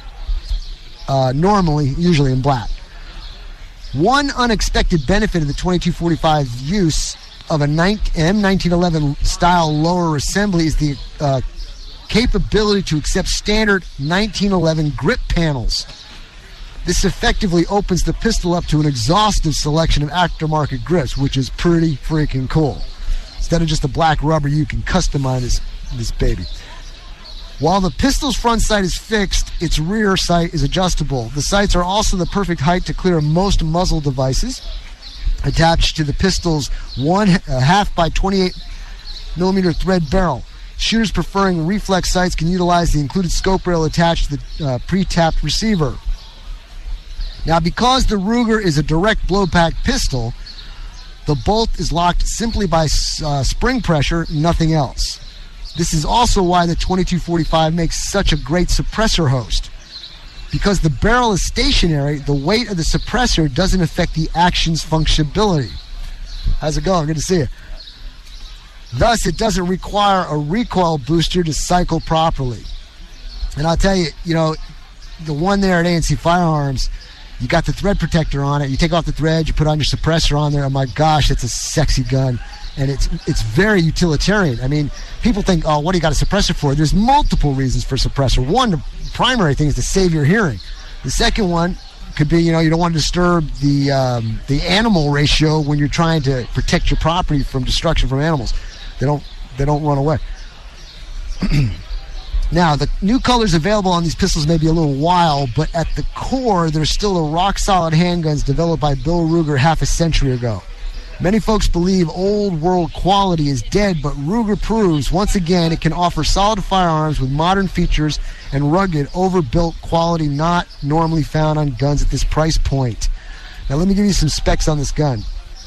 A: usually in black. One unexpected benefit of the 2245 use of a M1911 style lower assembly is the capability to accept standard 1911 grip panels. This effectively opens the pistol up to an exhaustive selection of aftermarket grips, which is pretty freaking cool. Instead of just a black rubber, you can customize this baby. While the pistol's front sight is fixed, its rear sight is adjustable. The sights are also the perfect height to clear most muzzle devices. Attached to the pistol's 1/2 by 28 millimeter thread barrel. Shooters preferring reflex sights can utilize the included scope rail attached to the pre-tapped receiver. Now, because the Ruger is a direct blowback pistol, the bolt is locked simply by spring pressure, nothing else. This is also why the 2245 makes such a great suppressor host. Because the barrel is stationary, the weight of the suppressor doesn't affect the action's functionality. How's it going? Good to see you. Thus, it doesn't require a recoil booster to cycle properly. And I'll tell you, the one there at A&C Firearms, you got the thread protector on it. You take off the thread, you put on your suppressor on there. Oh my gosh, it's a sexy gun. And it's very utilitarian. I mean, people think, oh, what do you got a suppressor for? There's multiple reasons for suppressor. One, the primary thing is to save your hearing. The second one could be, you don't want to disturb the animal ratio when you're trying to protect your property from destruction from animals. They don't run away. Now, the new colors available on these pistols may be a little wild, but at the core, they're still the rock-solid handguns developed by Bill Ruger half a century ago. Many folks believe old world quality is dead, but Ruger proves once again it can offer solid firearms with modern features and rugged, overbuilt quality not normally found on guns at this price point. Now let me give you some specs on this gun.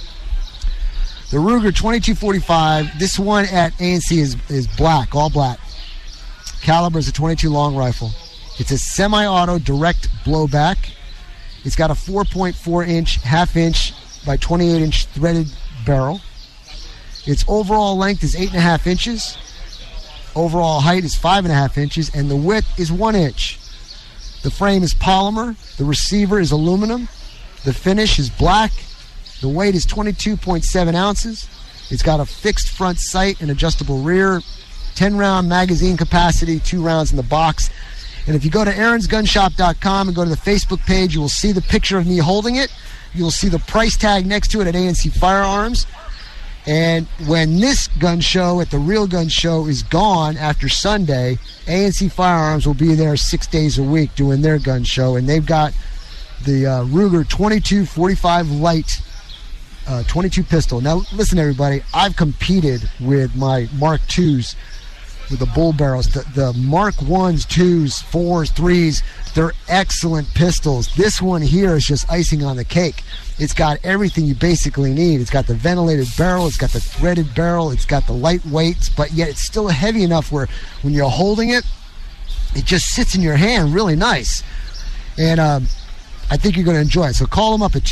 A: The Ruger 2245, this one at A&C is black, all black. Caliber is a 22 long rifle. It's a semi-auto direct blowback. It's got a 4.4-inch, half-inch by 28-inch threaded barrel. Its overall length is 8.5 inches. Overall height is 5.5 inches, and the width is 1 inch. The frame is polymer. The receiver is aluminum. The finish is black. The weight is 22.7 ounces. It's got a fixed front sight and adjustable rear. 10-round magazine capacity, 2 rounds in the box. And if you go to aaronsgunshop.com and go to the Facebook page, you will see the picture of me holding it. You'll see the price tag next to it at A&C Firearms. And when this gun show at the Real Gun Show is gone after Sunday, A&C Firearms will be there 6 days a week doing their gun show. And they've got the Ruger 2245 Light 22 pistol. Now, listen, everybody. I've competed with my Mark IIs with the bull barrels. The Mark 1s, 2s, 4s, 3s, they're excellent pistols. This one here is just icing on the cake. It's got everything you basically need. It's got the ventilated barrel, it's got the threaded barrel, it's got the light weights, but yet it's still heavy enough where when you're holding it, it just sits in your hand really nice. And I think you're going to enjoy it. So call them up at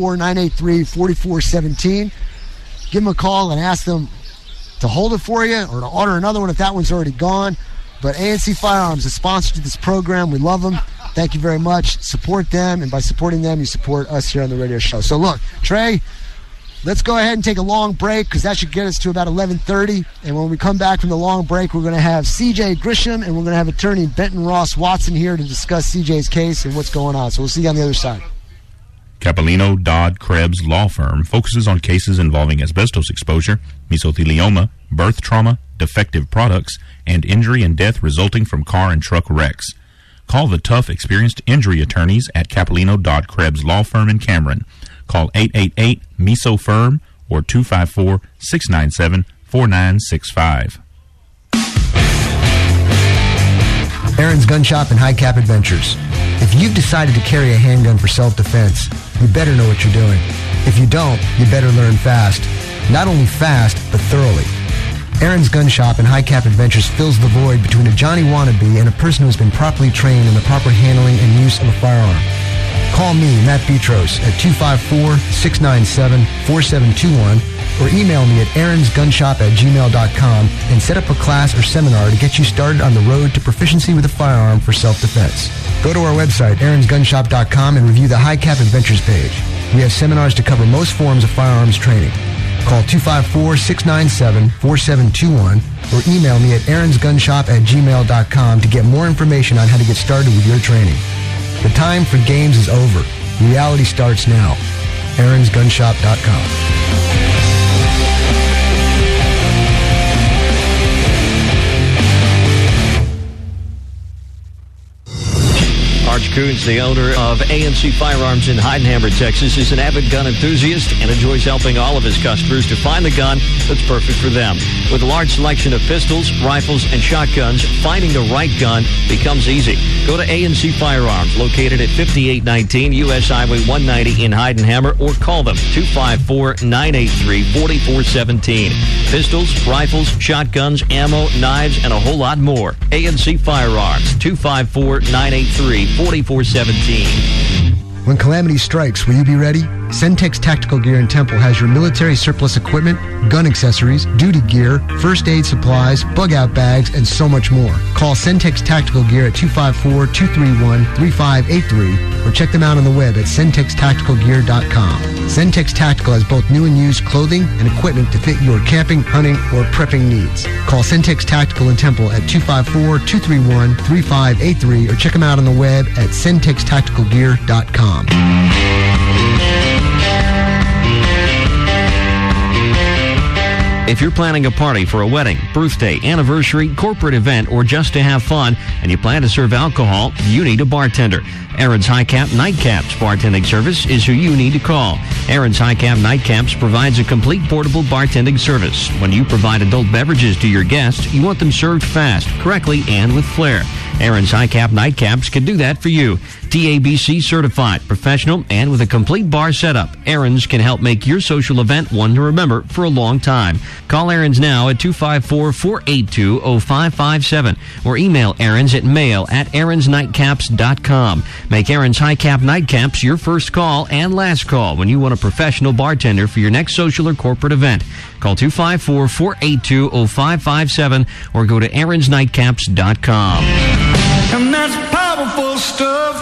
A: 254-983-4417. Give them a call and ask them to hold it for you or to order another one if that one's already gone. But A&C Firearms is sponsored to this program. We love them. Thank you very much. Support them, and by supporting them, you support us here on the radio show. So look, Trey, let's go ahead and take a long break because that should get us to about 11:30. And when we come back from the long break, we're going to have C.J. Grisham and we're going to have attorney Benton Ross Watson here to discuss C.J.'s case and what's going on. So we'll see you on the other side.
B: Capilino Dodd Krebs Law Firm focuses on cases involving asbestos exposure, mesothelioma, birth trauma, defective products, and injury and death resulting from car and truck wrecks. Call the tough, experienced injury attorneys at Capilino Dodd Krebs Law Firm in Cameron. Call 888-MESO-FIRM or 254-697-4965.
A: Aaron's Gun Shop and High Cap Adventures. If you've decided to carry a handgun for self-defense, you better know what you're doing. If you don't, you better learn fast. Not only fast, but thoroughly. Aaron's Gun Shop and High Cap Adventures fills the void between a Johnny wannabe and a person who has been properly trained in the proper handling and use of a firearm. Call me, Matt Petros, at 254-697-4721 or email me at aaronsgunshop@gmail.com and set up a class or seminar to get you started on the road to proficiency with a firearm for self-defense. Go to our website, aaronsgunshop.com, and review the High Cap Adventures page. We have seminars to cover most forms of firearms training. Call 254-697-4721 or email me at aaronsgunshop@gmail.com to get more information on how to get started with your training. The time for games is over. Reality starts now. aaronsgunshop.com.
C: Arch Coons, the owner of ANC Firearms in Heidenhammer, Texas, is an avid gun enthusiast and enjoys helping all of his customers to find the gun that's perfect for them. With a large selection of pistols, rifles, and shotguns, finding the right gun becomes easy. Go to ANC Firearms, located at 5819 U.S. Highway 190 in Heidenhammer, or call them 254-983-4417. Pistols, rifles, shotguns, ammo, knives, and a whole lot more. ANC Firearms, 254-983-4417.
A: When calamity strikes, will you be ready? Centex Tactical Gear in Temple has your military surplus equipment, gun accessories, duty gear, first aid supplies, bug-out bags, and so much more. Call Centex Tactical Gear at 254-231-3583 or check them out on the web at centextacticalgear.com. Centex Tactical has both new and used clothing and equipment to fit your camping, hunting, or prepping needs. Call Centex Tactical in Temple at 254-231-3583 or check them out on the web at centextacticalgear.com.
C: If you're planning a party for a wedding, birthday, anniversary, corporate event, or just to have fun, and you plan to serve alcohol, you need a bartender. Aaron's High Cap Nightcaps bartending service is who you need to call. Aaron's High Cap Nightcaps provides a complete portable bartending service. When you provide adult beverages to your guests, you want them served fast, correctly, and with flair. Aaron's High Cap Nightcaps can do that for you. TABC certified, professional, and with a complete bar setup, Aaron's can help make your social event one to remember for a long time. Call Aaron's now at 254-482-0557 or email Aaron's at mail@aaronsnightcaps.com. Make Aaron's High Cap Nightcaps your first call and last call when you want a professional bartender for your next social or corporate event. Call 254-482-0557 or go to aaronsnightcaps.com.
D: And that's powerful stuff.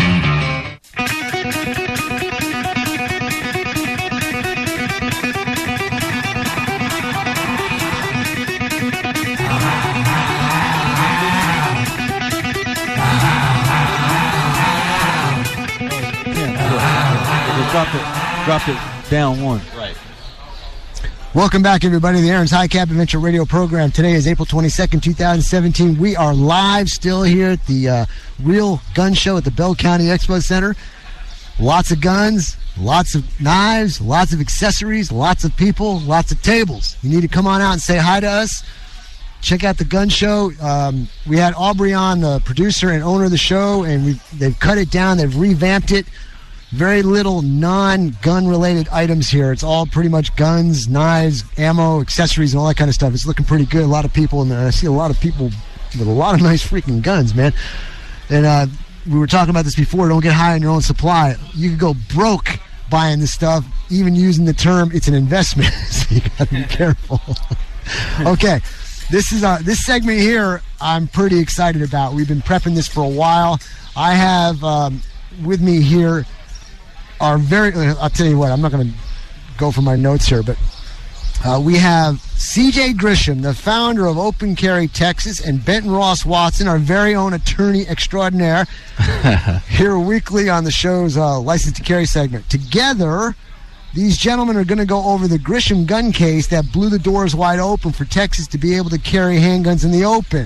E: Dropped it down one. Right.
A: Welcome back, everybody, to the Aaron's High Cap Adventure Radio program. Today is April 22nd, 2017. We are live still here at the Real Gun Show at the Bell County Expo Center. Lots of guns, lots of knives, lots of accessories, lots of people, lots of tables. You need to come on out and say hi to us. Check out the gun show. We had Aubrey on, the producer and owner of the show, and they've cut it down. They've revamped it. Very little non-gun related items here. It's all pretty much guns, knives, ammo, accessories, and all that kind of stuff. It's looking pretty good. A lot of people, and I see a lot of people with a lot of nice freaking guns, man. And we were talking about this before. Don't get high on your own supply. You could go broke buying this stuff, even using the term it's an investment. So you got to be careful. Okay, this is this segment here I'm pretty excited about. We've been prepping this for a while. I have with me here are I'll tell you what, I'm not going to go for my notes here, but we have CJ Grisham, the founder of Open Carry Texas, and Benton Ross Watson, our very own attorney extraordinaire, here weekly on the show's License to Carry segment. Together, these gentlemen are going to go over the Grisham gun case that blew the doors wide open for Texas to be able to carry handguns in the open.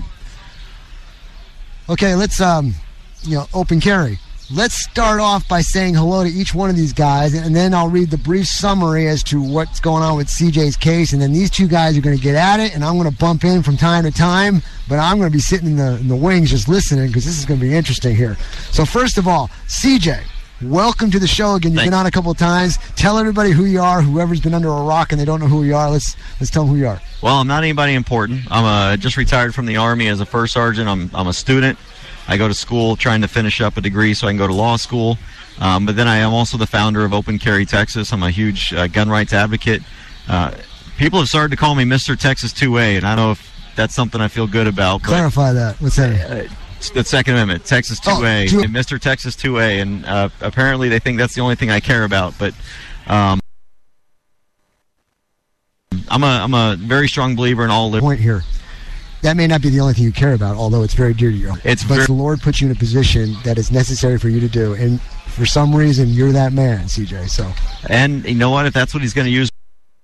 A: Okay, let's, open carry. Let's start off by saying hello to each one of these guys, and then I'll read the brief summary as to what's going on with CJ's case, and then these two guys are going to get at it, and I'm going to bump in from time to time, but I'm going to be sitting in the wings just listening because this is going to be interesting here. So first of all, CJ, welcome to the show again. You've been on a couple of times. Tell everybody who you are. Whoever's been under a rock and they don't know who you are, let's tell them who you are.
H: Well, I'm not anybody important. I'm just retired from the Army as a first sergeant. I'm a student. I go to school trying to finish up a degree so I can go to law school. But then I am also the founder of Open Carry Texas. I'm a huge gun rights advocate. People have started to call me Mr. Texas 2A, and I don't know if that's something I feel good about.
A: Clarify that. What's that?
H: The Second Amendment, Texas 2A,
A: Oh,
H: and Mr. Texas 2A, and apparently they think that's the only thing I care about. But I'm a very strong believer in all liberty.
A: Point here. That may not be the only thing you care about, although it's very dear to you. But the Lord puts you in a position that is necessary for you to do, and for some reason, you're that man, CJ. So,
H: and you know what? If that's what he's going to use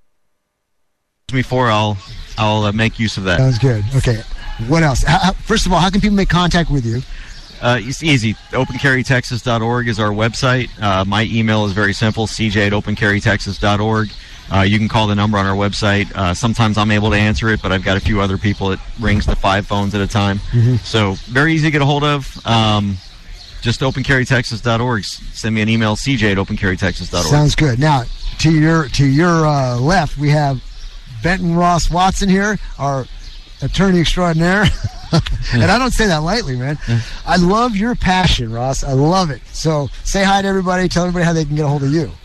H: me for, I'll make use of that.
A: Sounds good. Okay. What else? First of all, how can people make contact with you?
H: It's easy. OpenCarryTexas.org is our website. My email is very simple, cj@OpenCarryTexas.org. You can call the number on our website. Sometimes I'm able to answer it, but I've got a few other people. It rings to 5 phones at a time.
A: Mm-hmm.
H: So very easy to get a hold of. Just OpenCarryTexas.org. Send me an email, cj@OpenCarryTexas.org.
A: Sounds good. Now, to your left, we have Benton Ross Watson here, our attorney extraordinaire. And I don't say that lightly, man. I love your passion, Ross. I love it. So say hi to everybody. Tell everybody how they can get a hold of you.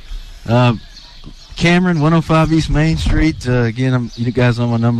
E: Cameron, 105 East Main Street. Again, you guys know my number,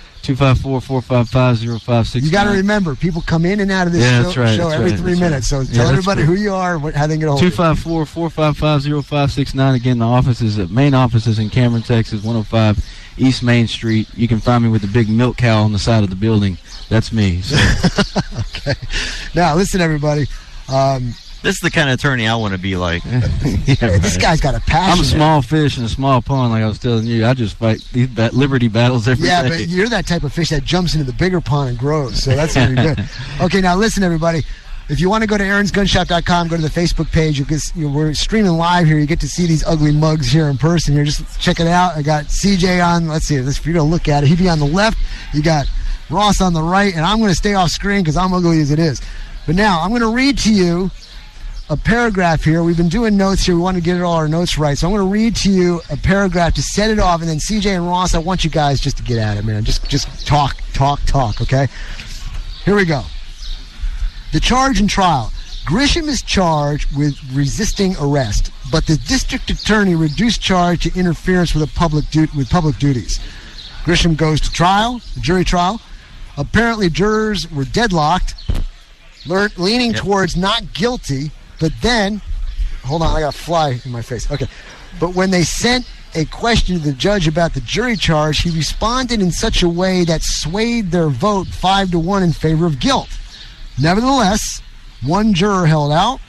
E: 254-455-0569.
A: You got to remember, people come in and out of this show every 3 minutes. So tell everybody who you are, how they can get a hold of you.
E: 254-455-0569. Again, the main office is in Cameron, Texas, 105 East Main Street. You can find me with the big milk cow on the side of the building. That's me. So.
A: Okay. Now, listen, everybody.
H: This is the kind of attorney I want to be like.
A: This guy's got a passion.
E: I'm a small fish in a small pond, like I was telling you. I just fight these liberty battles every day.
A: Yeah, but you're that type of fish that jumps into the bigger pond and grows, so that's pretty good. Okay, now listen, everybody. If you want to go to aaronsgunshop.com, go to the Facebook page. We're streaming live here. You get to see these ugly mugs here in person. Here, just check it out. I got CJ on. Let's see if you're going to look at it. He'd be on the left. You got Ross on the right, and I'm going to stay off screen because I'm ugly as it is. But now I'm going to read to you a paragraph here. We've been doing notes here. We want to get all our notes right. So I'm going to read to you a paragraph to set it off, and then CJ and Ross, I want you guys just to get at it, man. Just talk, okay? Here we go. The charge and trial. Grisham is charged with resisting arrest, but the district attorney reduced charge to interference with public duties. Grisham goes to trial, jury trial. Apparently, jurors were deadlocked, leaning towards not guilty, but then, hold on, I got a fly in my face. Okay. But when they sent a question to the judge about the jury charge, he responded in such a way that swayed their vote 5-1 in favor of guilt. Nevertheless, one juror held out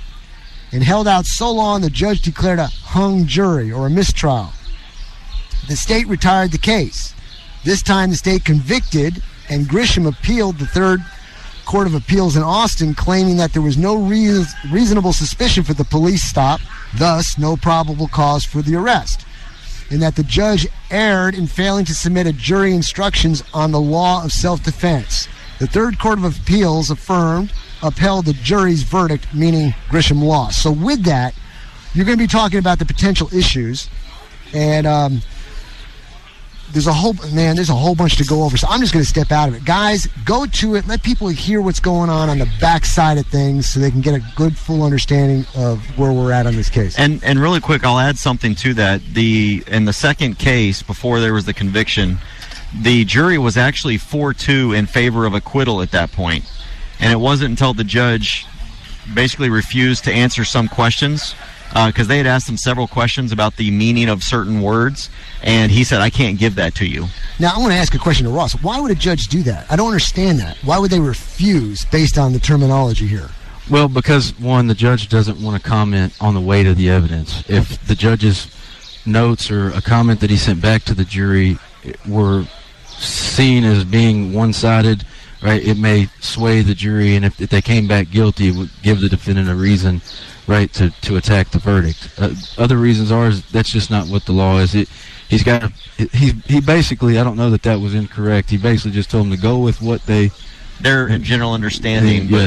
A: so long the judge declared a hung jury or a mistrial. The state retired the case. This time the state convicted, and Grisham appealed the Third Court of Appeals in Austin, claiming that there was no reasonable suspicion for the police stop, thus no probable cause for the arrest, and that the judge erred in failing to submit a jury instructions on the law of self-defense. The Third Court of Appeals upheld the jury's verdict, meaning Grisham lost. So with that, you're going to be talking about the potential issues, and there's a whole bunch to go over. So I'm just going to step out of it. Guys, go to it. Let people hear what's going on the backside of things so they can get a good, full understanding of where we're at on this case.
H: And really quick, I'll add something to that. In the second case, before there was the conviction, the jury was actually 4-2 in favor of acquittal at that point. And it wasn't until the judge basically refused to answer some questions, because they had asked him several questions about the meaning of certain words, and he said, I can't give that to you.
A: Now, I want to ask a question to Ross. Why would a judge do that? I don't understand that. Why would they refuse based on the terminology here?
E: Well, because, one, the judge doesn't want to comment on the weight of the evidence. If the judge's notes or a comment that he sent back to the jury were seen as being one-sided, right, it may sway the jury, and if they came back guilty, it would give the defendant a reason, right, to attack the verdict. Other reasons are that's just not what the law is. He basically, I don't know that was incorrect. He basically just told them to go with what their
H: general understanding.
E: Yeah.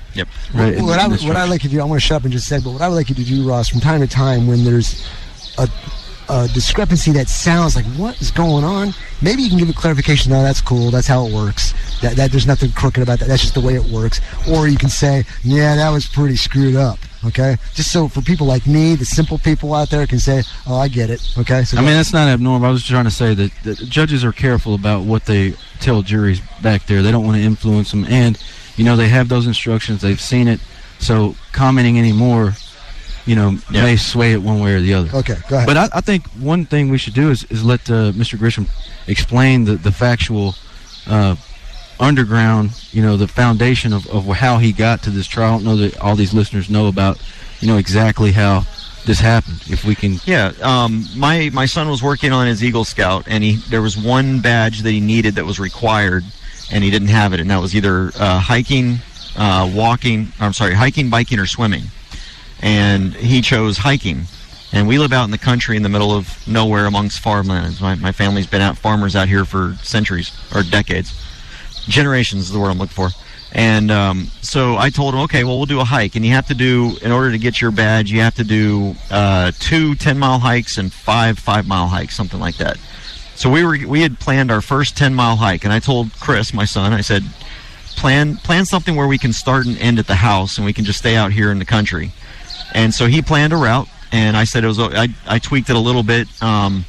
H: Yep.
E: Right.
A: What I like to do, I want to shut up and just say, but what I would like you to do, Ross, from time to time when there's a discrepancy that sounds like, what is going on? Maybe you can give a clarification. No, that's cool. That's how it works. That there's nothing crooked about that. That's just the way it works. Or you can say, yeah, that was pretty screwed up. Okay, just so for people like me, the simple people out there can say, "Oh, I get it." Okay, so
E: I mean that's not abnormal. I was trying to say that judges are careful about what they tell juries back there. They don't want to influence them, and they have those instructions. They've seen it, so commenting anymore, may sway it one way or the other.
A: Okay, go ahead.
E: But I think one thing we should do is let Mr. Grisham explain the factual underground, the foundation of how he got to this trial. I don't know that all these listeners know about, exactly how this happened. If we can,
H: my son was working on his Eagle Scout, and there was one badge that he needed that was required, and he didn't have it, and that was either hiking, biking, or swimming, and he chose hiking. And we live out in the country in the middle of nowhere amongst farmlands. My family's been farmers out here for centuries or decades. Generations is the word I'm looking for. And so I told him, okay, well, we'll do a hike. And you have to do, in order to get your badge, you have to do 2 10-mile hikes and 5 5-mile hikes, something like that. So we had planned our first 10-mile hike. And I told Chris, my son, I said, plan something where we can start and end at the house and we can just stay out here in the country. And so he planned a route. And I said I tweaked it a little bit. And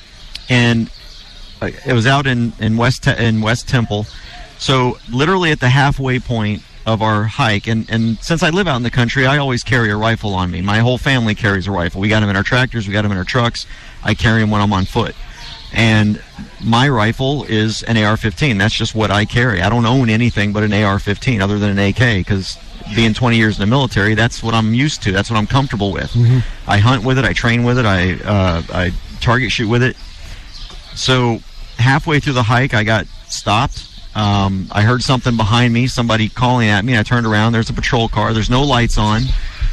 H: it was out in West Temple. So literally at the halfway point of our hike, and since I live out in the country, I always carry a rifle on me. My whole family carries a rifle. We got them in our tractors. We got them in our trucks. I carry them when I'm on foot. And my rifle is an AR-15. That's just what I carry. I don't own anything but an AR-15 other than an AK, because being 20 years in the military, that's what I'm used to. That's what I'm comfortable with. Mm-hmm. I hunt with it. I train with it. I target shoot with it. So halfway through the hike, I got stopped. I heard something behind me, somebody calling at me. I turned around. There's a patrol car. There's no lights on.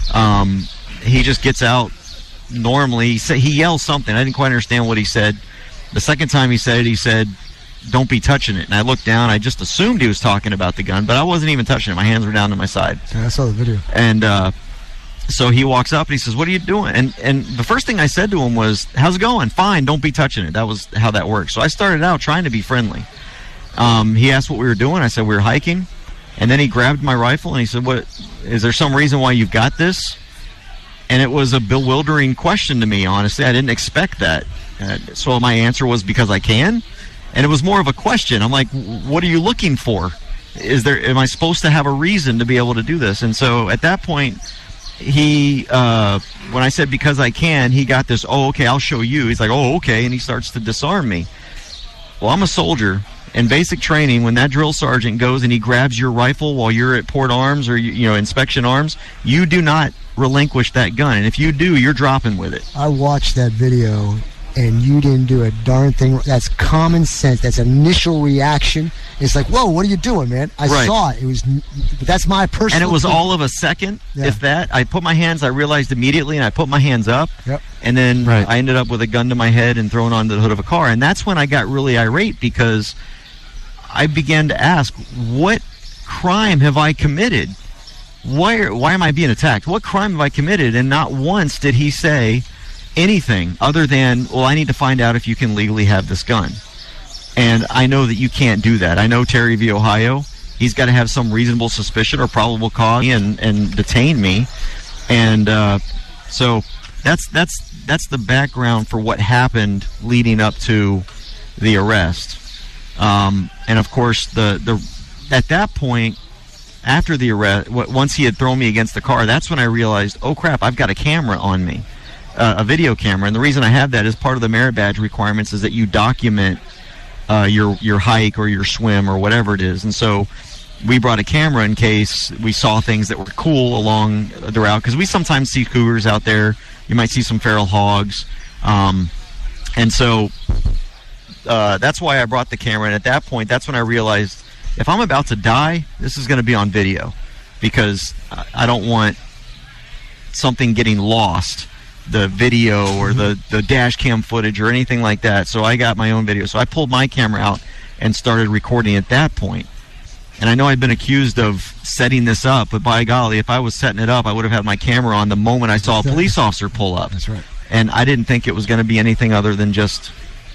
H: He just gets out normally. He yells something. I didn't quite understand what he said. The second time he said it, don't be touching it. And I looked down. I just assumed he was talking about the gun, but I wasn't even touching it. My hands were down to my side.
A: Yeah, I saw the video.
H: And so he walks up and he says, what are you doing? And the first thing I said to him was, how's it going? Fine, don't be touching it. That was how that works. So I started out trying to be friendly. He asked what we were doing. I said we were hiking. And then he grabbed my rifle and he said, "What? Is there some reason why you've got this?" And it was a bewildering question to me, honestly. I didn't expect that. So my answer was, because I can. And it was more of a question. I'm like, what are you looking for? Am I supposed to have a reason to be able to do this? And so at that point, he, when I said because I can, he got this, oh, okay, I'll show you. He's like, oh, okay. And he starts to disarm me. Well, I'm a soldier. In basic training, when that drill sergeant goes and he grabs your rifle while you're at port arms or inspection arms, you do not relinquish that gun. And if you do, you're dropping with it.
A: I watched that video, and you didn't do a darn thing. That's common sense. That's initial reaction. It's like, whoa, what are you doing, man? I saw it. But that's my personal.
H: And it was all of a second, if that. I put my hands. I realized immediately, and I put my hands up.
A: Yep.
H: And then I ended up with a gun to my head and thrown onto the hood of a car. And that's when I got really irate, because I began to ask, what crime have I committed? Why am I being attacked? What crime have I committed? And not once did he say anything other than, well, I need to find out if you can legally have this gun. And I know that you can't do that. I know Terry v. Ohio. He's got to have some reasonable suspicion or probable cause and detain me. And so that's the background for what happened leading up to the arrest. And of course, at that point, after the arrest, once he had thrown me against the car, that's when I realized, oh crap, I've got a camera on me, a video camera. And the reason I have that is part of the merit badge requirements is that you document your hike or your swim or whatever it is. And so we brought a camera in case we saw things that were cool along the route, because we sometimes see cougars out there. You might see some feral hogs. And so that's why I brought the camera. And at that point, that's when I realized, if I'm about to die, this is going to be on video, because I don't want something getting lost, the video or the dash cam footage or anything like that. So I got my own video. So I pulled my camera out and started recording at that point. And I know I've been accused of setting this up, but by golly, if I was setting it up, I would have had my camera on the moment I saw a police officer pull up.
A: That's right.
H: And I didn't think it was going to be anything other than just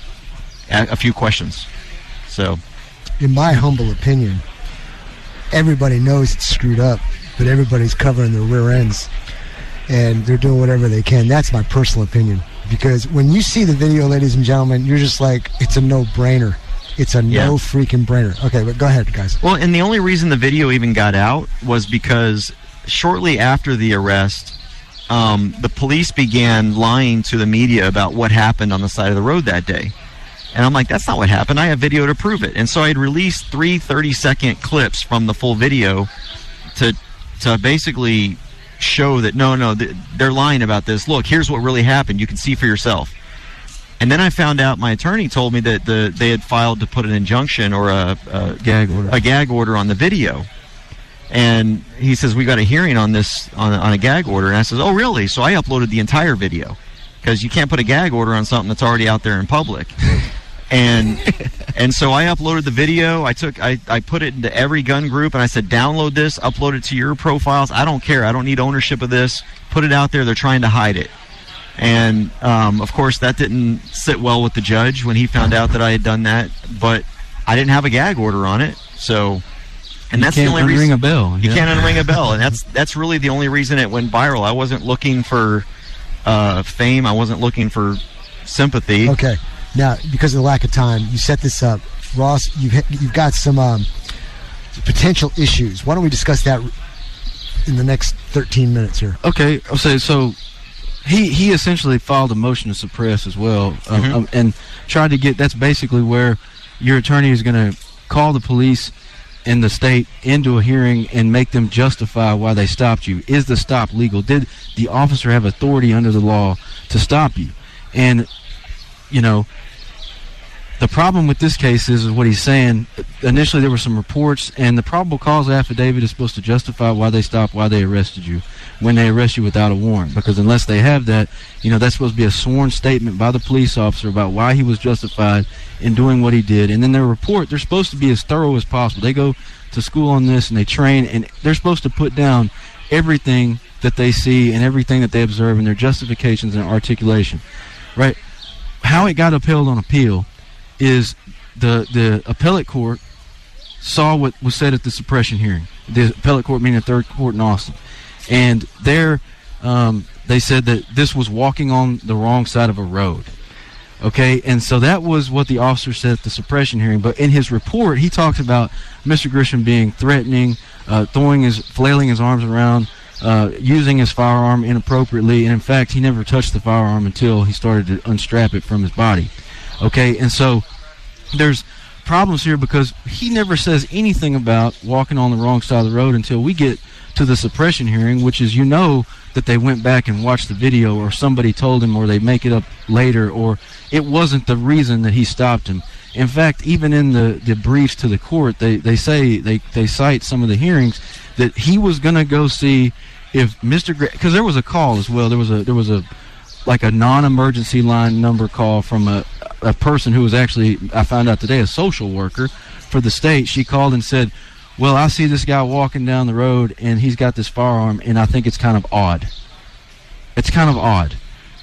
H: a few questions. So,
A: in my humble opinion, everybody knows it's screwed up, but everybody's covering their rear ends, and they're doing whatever they can. That's my personal opinion. Because when you see the video, ladies and gentlemen, you're just like, it's a no-brainer. It's a no freaking brainer. Okay, but go ahead, guys.
H: Well, and the only reason the video even got out was because shortly after the arrest, the police began lying to the media about what happened on the side of the road that day. And I'm like, that's not what happened. I have video to prove it. And so I had released 3 30-second clips from the full video to basically show that, no, they're lying about this. Look, here's what really happened. You can see for yourself. And then I found out, my attorney told me that they had filed to put an injunction or a gag order on the video. And he says, we got a hearing on this, on a gag order. And I says, oh, really? So I uploaded the entire video, because you can't put a gag order on something that's already out there in public. And so I uploaded the video. I put it into every gun group, and I said, download this, upload it to your profiles. I don't care. I don't need ownership of this. Put it out there. They're trying to hide it. And, of course, that didn't sit well with the judge when he found out that I had done that. But I didn't have a gag order on it. So, and that's the only reason.
E: You can't unring a bell.
H: You can't unring a bell. And that's really the only reason it went viral. I wasn't looking for fame. I wasn't looking for sympathy.
A: Okay. Now, because of the lack of time, you set this up. Ross, you've got some potential issues. Why don't we discuss that in the next 13 minutes here?
E: Okay. I'll say so. He essentially filed a motion to suppress as well, and tried to get. That's basically where your attorney is going to call the police in the state into a hearing and make them justify why they stopped you. Is the stop legal? Did the officer have authority under the law to stop you? And the problem with this case is what he's saying. Initially, there were some reports, and the probable cause affidavit is supposed to justify why they stopped, why they arrested you, when they arrest you without a warrant. Because unless they have that, that's supposed to be a sworn statement by the police officer about why he was justified in doing what he did. And then their report, they're supposed to be as thorough as possible. They go to school on this, and they train, and they're supposed to put down everything that they see and everything that they observe in their justifications and articulation. Right? How it got upheld on appeal is the appellate court saw what was said at the suppression hearing. The appellate court meaning the third court in Austin. And there they said that this was walking on the wrong side of a road. Okay, and so that was what the officer said at the suppression hearing. But in his report, he talks about Mr. Grisham being threatening, flailing his arms around, using his firearm inappropriately, and in fact, he never touched the firearm until he started to unstrap it from his body. Okay, and so there's problems here because he never says anything about walking on the wrong side of the road until we get to the suppression hearing, which is that they went back and watched the video, or somebody told him, or they make it up later, or it wasn't the reason that he stopped him. In fact, even in the briefs to the court, they cite some of the hearings that he was going to go see if Mr. because there was a call as well. There was a like a non-emergency line number call from a person who was actually, I found out today, a social worker for the state. She called and said, well, I see this guy walking down the road and he's got this firearm and I think it's kind of odd. It's kind of odd.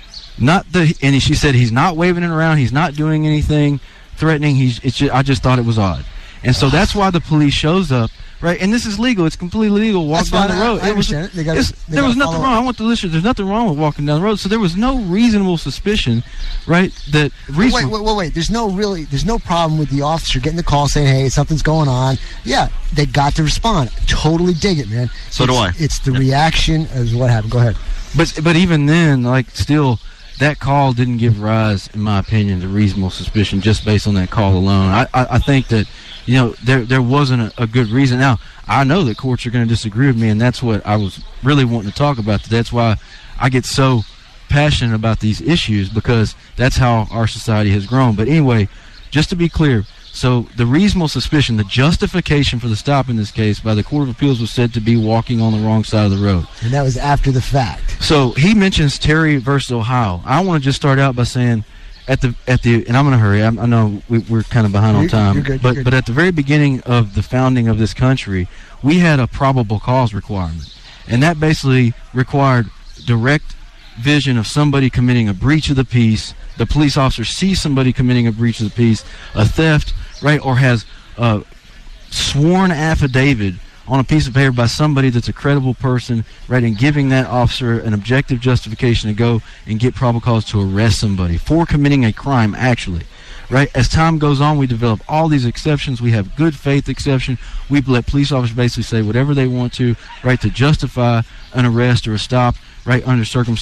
E: And she said he's not waving it around, he's not doing anything threatening, I just thought it was odd. And so that's why the police shows up, right? And this is legal. It's completely legal. Walk down the road.
A: I understand it.
E: There was nothing wrong. I want the listeners. There's nothing wrong with walking down the road. So there was no reasonable suspicion, right?
A: Wait. There's no problem with the officer getting the call saying, "Hey, something's going on." Yeah, they got to respond. Totally dig it, man.
H: So do I.
A: It's the reaction as what happened. Go ahead.
E: But even then, still, that call didn't give rise, in my opinion, to reasonable suspicion just based on that call alone. I think that. There wasn't a good reason. Now, I know that courts are going to disagree with me, and that's what I was really wanting to talk about today. That's why I get so passionate about these issues, because that's how our society has grown. But anyway, just to be clear, so the reasonable suspicion, the justification for the stop in this case by the Court of Appeals was said to be walking on the wrong side of the road.
A: And that was after the fact.
E: So he mentions Terry versus Ohio. I want to just start out by saying, at the and I'm going to hurry. I know we're kind of behind on time.
A: You're good,
E: but at the very beginning of the founding of this country, we had a probable cause requirement, and that basically required direct vision of somebody committing a breach of the peace. The police officer sees somebody committing a breach of the peace, a theft, right, or has a sworn affidavit on a piece of paper by somebody that's a credible person, right, and giving that officer an objective justification to go and get probable cause to arrest somebody for committing a crime, actually. Right? As time goes on, we develop all these exceptions. We have good faith exception. We let police officers basically say whatever they want to, right, to justify an arrest or a stop, right, under certain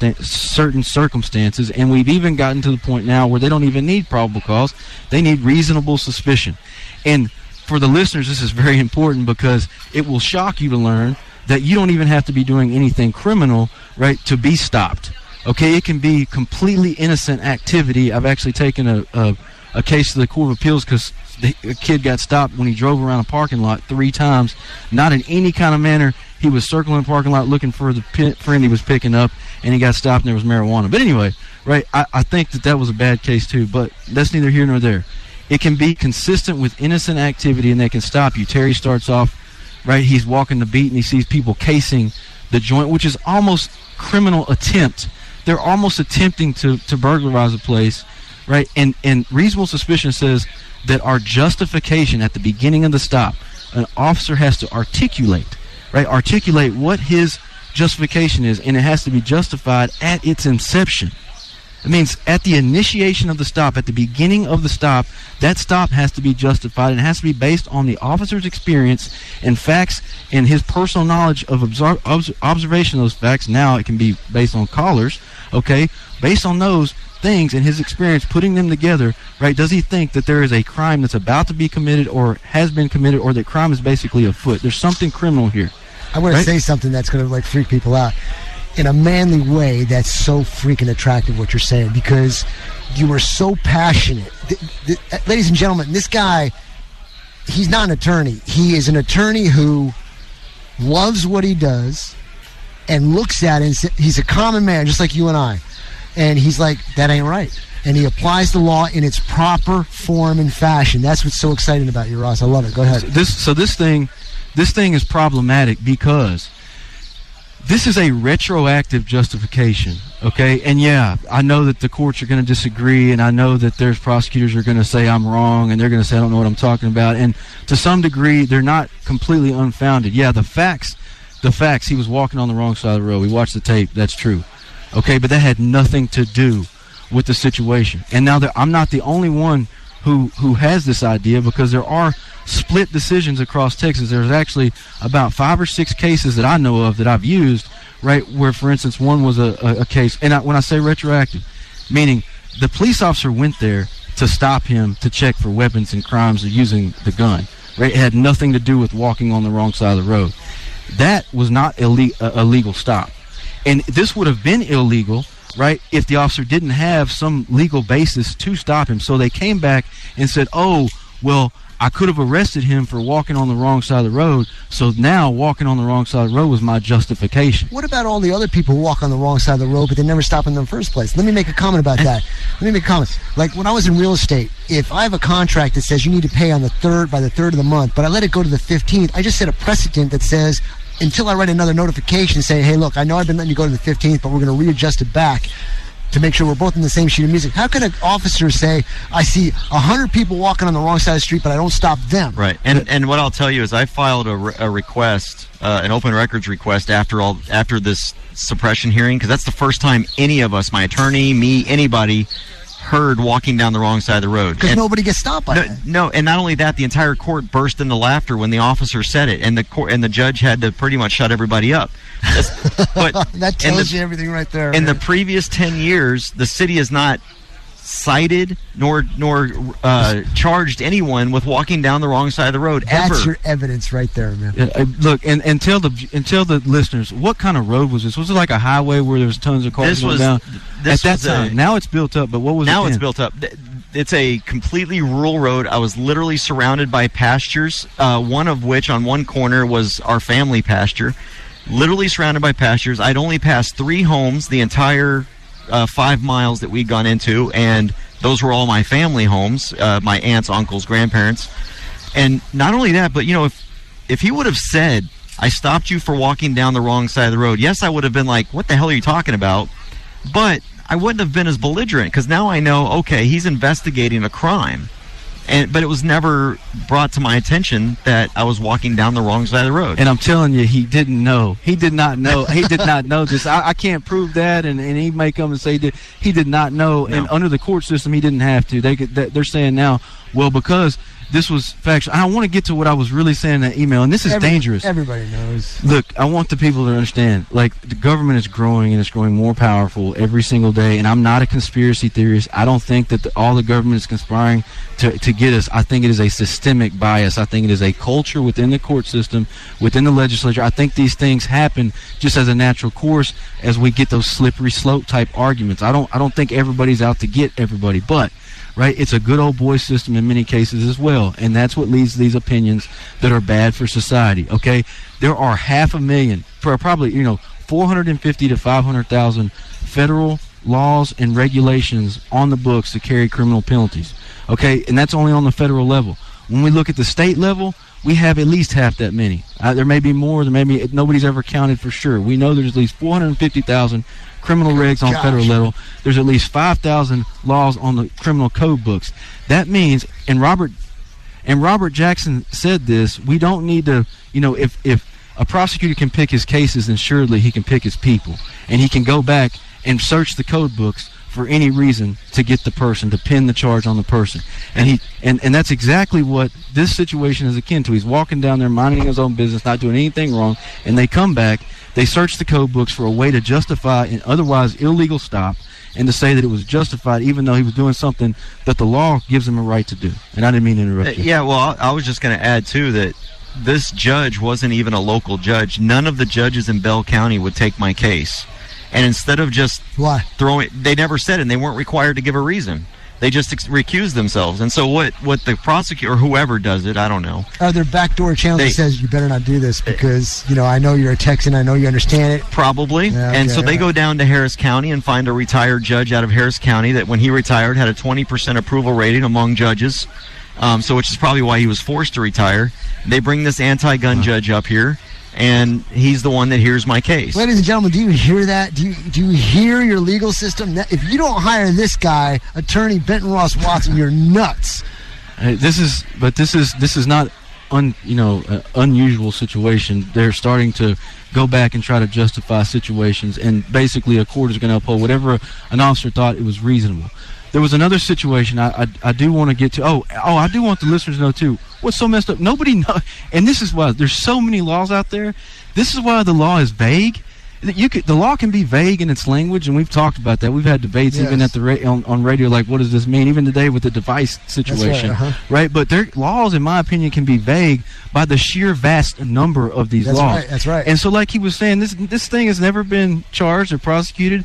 E: circumstances. And we've even gotten to the point now where they don't even need probable cause. They need reasonable suspicion. And for the listeners, this is very important because it will shock you to learn that you don't even have to be doing anything criminal, right, to be stopped. Okay, it can be completely innocent activity. I've actually taken a case to the Court of Appeals because a kid got stopped when he drove around a parking lot 3 times, not in any kind of manner. He was circling the parking lot looking for the friend he was picking up, and he got stopped and there was marijuana. But anyway, right, I think that was a bad case too, but that's neither here nor there. It can be consistent with innocent activity, and they can stop you. Terry starts off, right, he's walking the beat, and he sees people casing the joint, which is almost criminal attempt. They're almost attempting to burglarize a place, right? And reasonable suspicion says that our justification at the beginning of the stop, an officer has to articulate, right? Articulate what his justification is, and it has to be justified at its inception. It means at the initiation of the stop, at the beginning of the stop, that stop has to be justified, and it has to be based on the officer's experience and facts and his personal knowledge of observation of those facts. Now it can be based on callers, okay? Based on those things and his experience, putting them together, right? Does he think that there is a crime that's about to be committed or has been committed, or that crime is basically afoot? There's something criminal here.
A: I want to say something that's going to freak people out. In a manly way, that's so freaking attractive what you're saying, because you are so passionate. Ladies and gentlemen, this guy, he's not an attorney. He is an attorney who loves what he does and looks at it and says, he's a common man just like you and I. And he's like, that ain't right. And he applies the law in its proper form and fashion. That's what's so exciting about you, Ross. I love it. Go ahead.
E: This thing is problematic because this is a retroactive justification, okay? And yeah, I know that the courts are going to disagree, and I know that there's prosecutors are going to say I'm wrong, and they're going to say I don't know what I'm talking about. And to some degree, they're not completely unfounded. Yeah, the facts, he was walking on the wrong side of the road. We watched the tape. That's true. Okay, but that had nothing to do with the situation. And now I'm not the only one who has this idea, because there are split decisions across Texas. There's actually about 5 or 6 cases that I know of that I've used, right, where, for instance, one was a case, and when I say retroactive, meaning the police officer went there to stop him to check for weapons and crimes of using the gun, right? It had nothing to do with walking on the wrong side of the road. That was not a legal stop. And this would have been illegal, right, if the officer didn't have some legal basis to stop him. So they came back and said, oh, well, I could have arrested him for walking on the wrong side of the road, so now walking on the wrong side of the road was my justification.
A: What about all the other people who walk on the wrong side of the road, but they never stop in the first place? Let me make a comment about that. Like when I was in real estate, if I have a contract that says you need to pay on by the 3rd of the month, but I let it go to the 15th, I just set a precedent that says, until I write another notification saying, hey, look, I know I've been letting you go to the 15th, but we're going to readjust it back to make sure we're both in the same sheet of music. How can an officer say, I see 100 people walking on the wrong side of the street, but I don't stop them?
H: Right. And what I'll tell you is I filed a request, an open records request after this suppression hearing, because that's the first time any of us, my attorney, me, anybody, heard walking down the wrong side of the road.
A: Because nobody gets stopped by that.
H: No, and not only that, the entire court burst into laughter when the officer said it, and the judge had to pretty much shut everybody up. But
A: that tells you everything right there.
H: In the previous 10 years, the city has not cited nor charged anyone with walking down the wrong side of the road ever.
A: That's your evidence right there, man.
E: Look, and tell the listeners, what kind of road was this? Was it like a highway where there was tons of cars going down? At that time, now it's built up, but what was it then?
H: Now it's built up. It's a completely rural road. I was literally surrounded by pastures, one of which on one corner was our family pasture. Literally surrounded by pastures. I'd only passed 3 homes the entire 5 miles that we'd gone into, and those were all my family homes, my aunts, uncles, grandparents. And not only that, but, if he would have said, I stopped you for walking down the wrong side of the road, yes, I would have been like, what the hell are you talking about? But I wouldn't have been as belligerent, because now I know, okay, he's investigating a crime. But it was never brought to my attention that I was walking down the wrong side of the road.
E: And I'm telling you, he didn't know. He did not know. He did not know this. I can't prove that, and he may come and say that he did not know. No. And under the court system, he didn't have to. They're saying now, well, because this was factual. I want to get to what I was really saying in that email, and this is dangerous.
A: Everybody knows.
E: Look, I want the people to understand, like, the government is growing, and it's growing more powerful every single day, and I'm not a conspiracy theorist. I don't think that all the government is conspiring to get us. I think it is a systemic bias. I think it is a culture within the court system, within the legislature. I think these things happen just as a natural course as we get those slippery slope type arguments. I don't think everybody's out to get everybody, but right, it's a good old boy system in many cases as well, and that's what leads to these opinions that are bad for society. Okay, there are 500,000, probably 450 to 500,000 federal laws and regulations on the books to carry criminal penalties. Okay, and that's only on the federal level. When we look at the state level, we have at least half that many. There may be more. There may be, nobody's ever counted for sure. We know there's at least 450,000 criminal regs on federal level. There's at least 5,000 laws on the criminal code books. That means, and Robert Jackson said this, we don't need to, if a prosecutor can pick his cases, then surely he can pick his people. And he can go back and search the code books for any reason to get the person, to pin the charge on the person. And that's exactly what this situation is akin to. He's walking down there minding his own business, not doing anything wrong, and they come back, they search the code books for a way to justify an otherwise illegal stop, and to say that it was justified even though he was doing something that the law gives him a right to do. And I didn't mean to interrupt you.
H: Yeah, well, I was just going to add, too, that this judge wasn't even a local judge. None of the judges in Bell County would take my case. And instead of just they never said it, and they weren't required to give a reason. They just recused themselves. And so what the prosecutor, or whoever does it, I don't know.
A: Are there backdoor channels that says you better not do this because, I know you're a Texan, I know you understand it?
H: Probably. Yeah, and so they go down to Harris County and find a retired judge out of Harris County that when he retired had a 20% approval rating among judges, which is probably why he was forced to retire. They bring this anti-gun judge up here, and he's the one that hears my case.
A: Ladies and gentlemen, do you hear that? Do you hear your legal system? If you don't hire this guy, Attorney Benton Ross Watson, you're nuts.
E: This is not unusual situation. They're starting to go back and try to justify situations, and basically a court is going to uphold whatever an officer thought it was reasonable. There was another situation I do want to get to. I do want the listeners to know, too, what's so messed up. Nobody knows. And this is why there's so many laws out there. This is why the law is vague. The law can be vague in its language, and we've talked about that. We've had debates even at on radio, like, what does this mean? Even today with the device situation. That's right, right? But their laws, in my opinion, can be vague by the sheer vast number of these laws.
A: That's right.
E: And so, like he was saying, this thing has never been charged or prosecuted.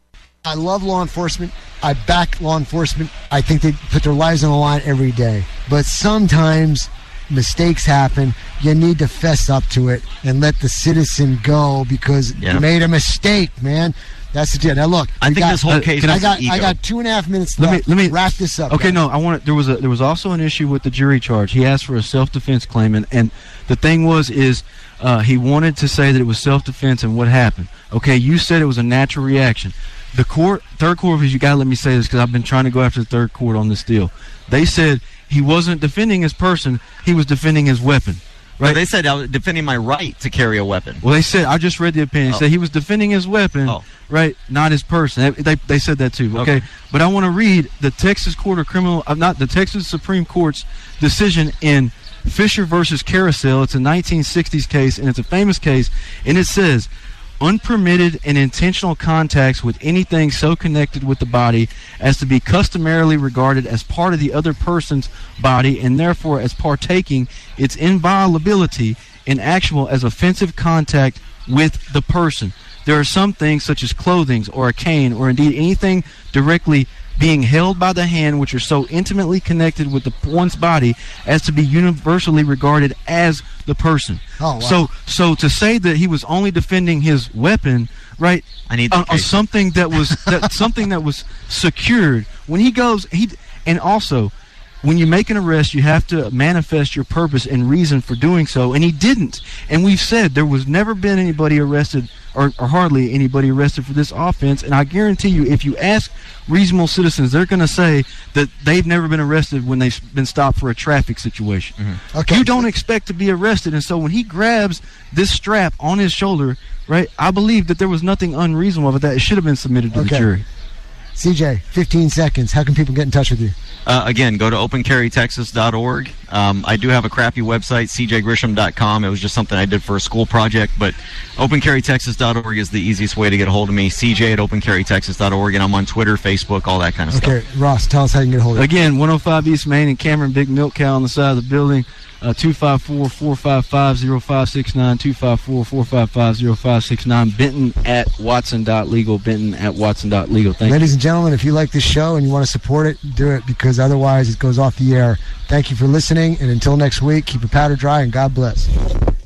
A: I love law enforcement. I back law enforcement. I think they put their lives on the line every day. But sometimes mistakes happen. You need to fess up to it and let the citizen go because you made a mistake, man. That's the deal. Now look,
H: I think this whole case.
A: I got 2.5 minutes left. Let me wrap this up.
E: Okay, no, I want. There was also an issue with the jury charge. He asked for a self-defense claim, and the thing is he wanted to say that it was self-defense, and what happened? Okay, you said it was a natural reaction. The third court, you got to let me say this because I've been trying to go after the third court on this deal. They said he wasn't defending his person; he was defending his weapon. Right?
H: No, they said I was defending my right to carry a weapon.
E: Well, they said, I just read the opinion. They said he was defending his weapon, right, not his person. They said that too. Okay, but I want to read the Texas Court of Criminal, not the Texas Supreme Court's decision in Fisher versus Carousel. It's a 1960s case, and it's a famous case, and it says, unpermitted and intentional contacts with anything so connected with the body as to be customarily regarded as part of the other person's body and therefore as partaking its inviolability in actual as offensive contact with the person. There are some things such as clothing or a cane or indeed anything directly being held by the hand which are so intimately connected with one's body as to be universally regarded as the person.
A: Oh, wow.
E: So to say that he was only defending his weapon right?
H: I need
E: on something that was something that was secured. When he goes, and also, when you make an arrest, you have to manifest your purpose and reason for doing so, and he didn't. And we've said there was never been anybody arrested, or hardly anybody arrested for this offense, and I guarantee you, if you ask reasonable citizens, they're going to say that they've never been arrested when they've been stopped for a traffic situation.
A: Mm-hmm. Okay.
E: You don't expect to be arrested, and so when he grabs this strap on his shoulder, right, I believe that there was nothing unreasonable about that. It should have been submitted to the jury.
A: CJ, 15 seconds. How can people get in touch with you?
H: Again, go to opencarrytexas.org. I do have a crappy website, cjgrisham.com. It was just something I did for a school project, but opencarrytexas.org is the easiest way to get a hold of me. CJ at opencarrytexas.org, and I'm on Twitter, Facebook, all that kind of stuff.
A: Okay, Ross, tell us how you can get a hold of you.
E: Again, 105 East Main and Cameron, Big Milk Cow on the side of the building. 254-455-0569, 254-455-0569. Benton at Watson.legal, Benton at Watson.legal. Thank you.
A: Ladies and gentlemen, if you like this show and you want to support it, do it, because otherwise it goes off the air. Thank you for listening, and until next week, keep your powder dry, and God bless.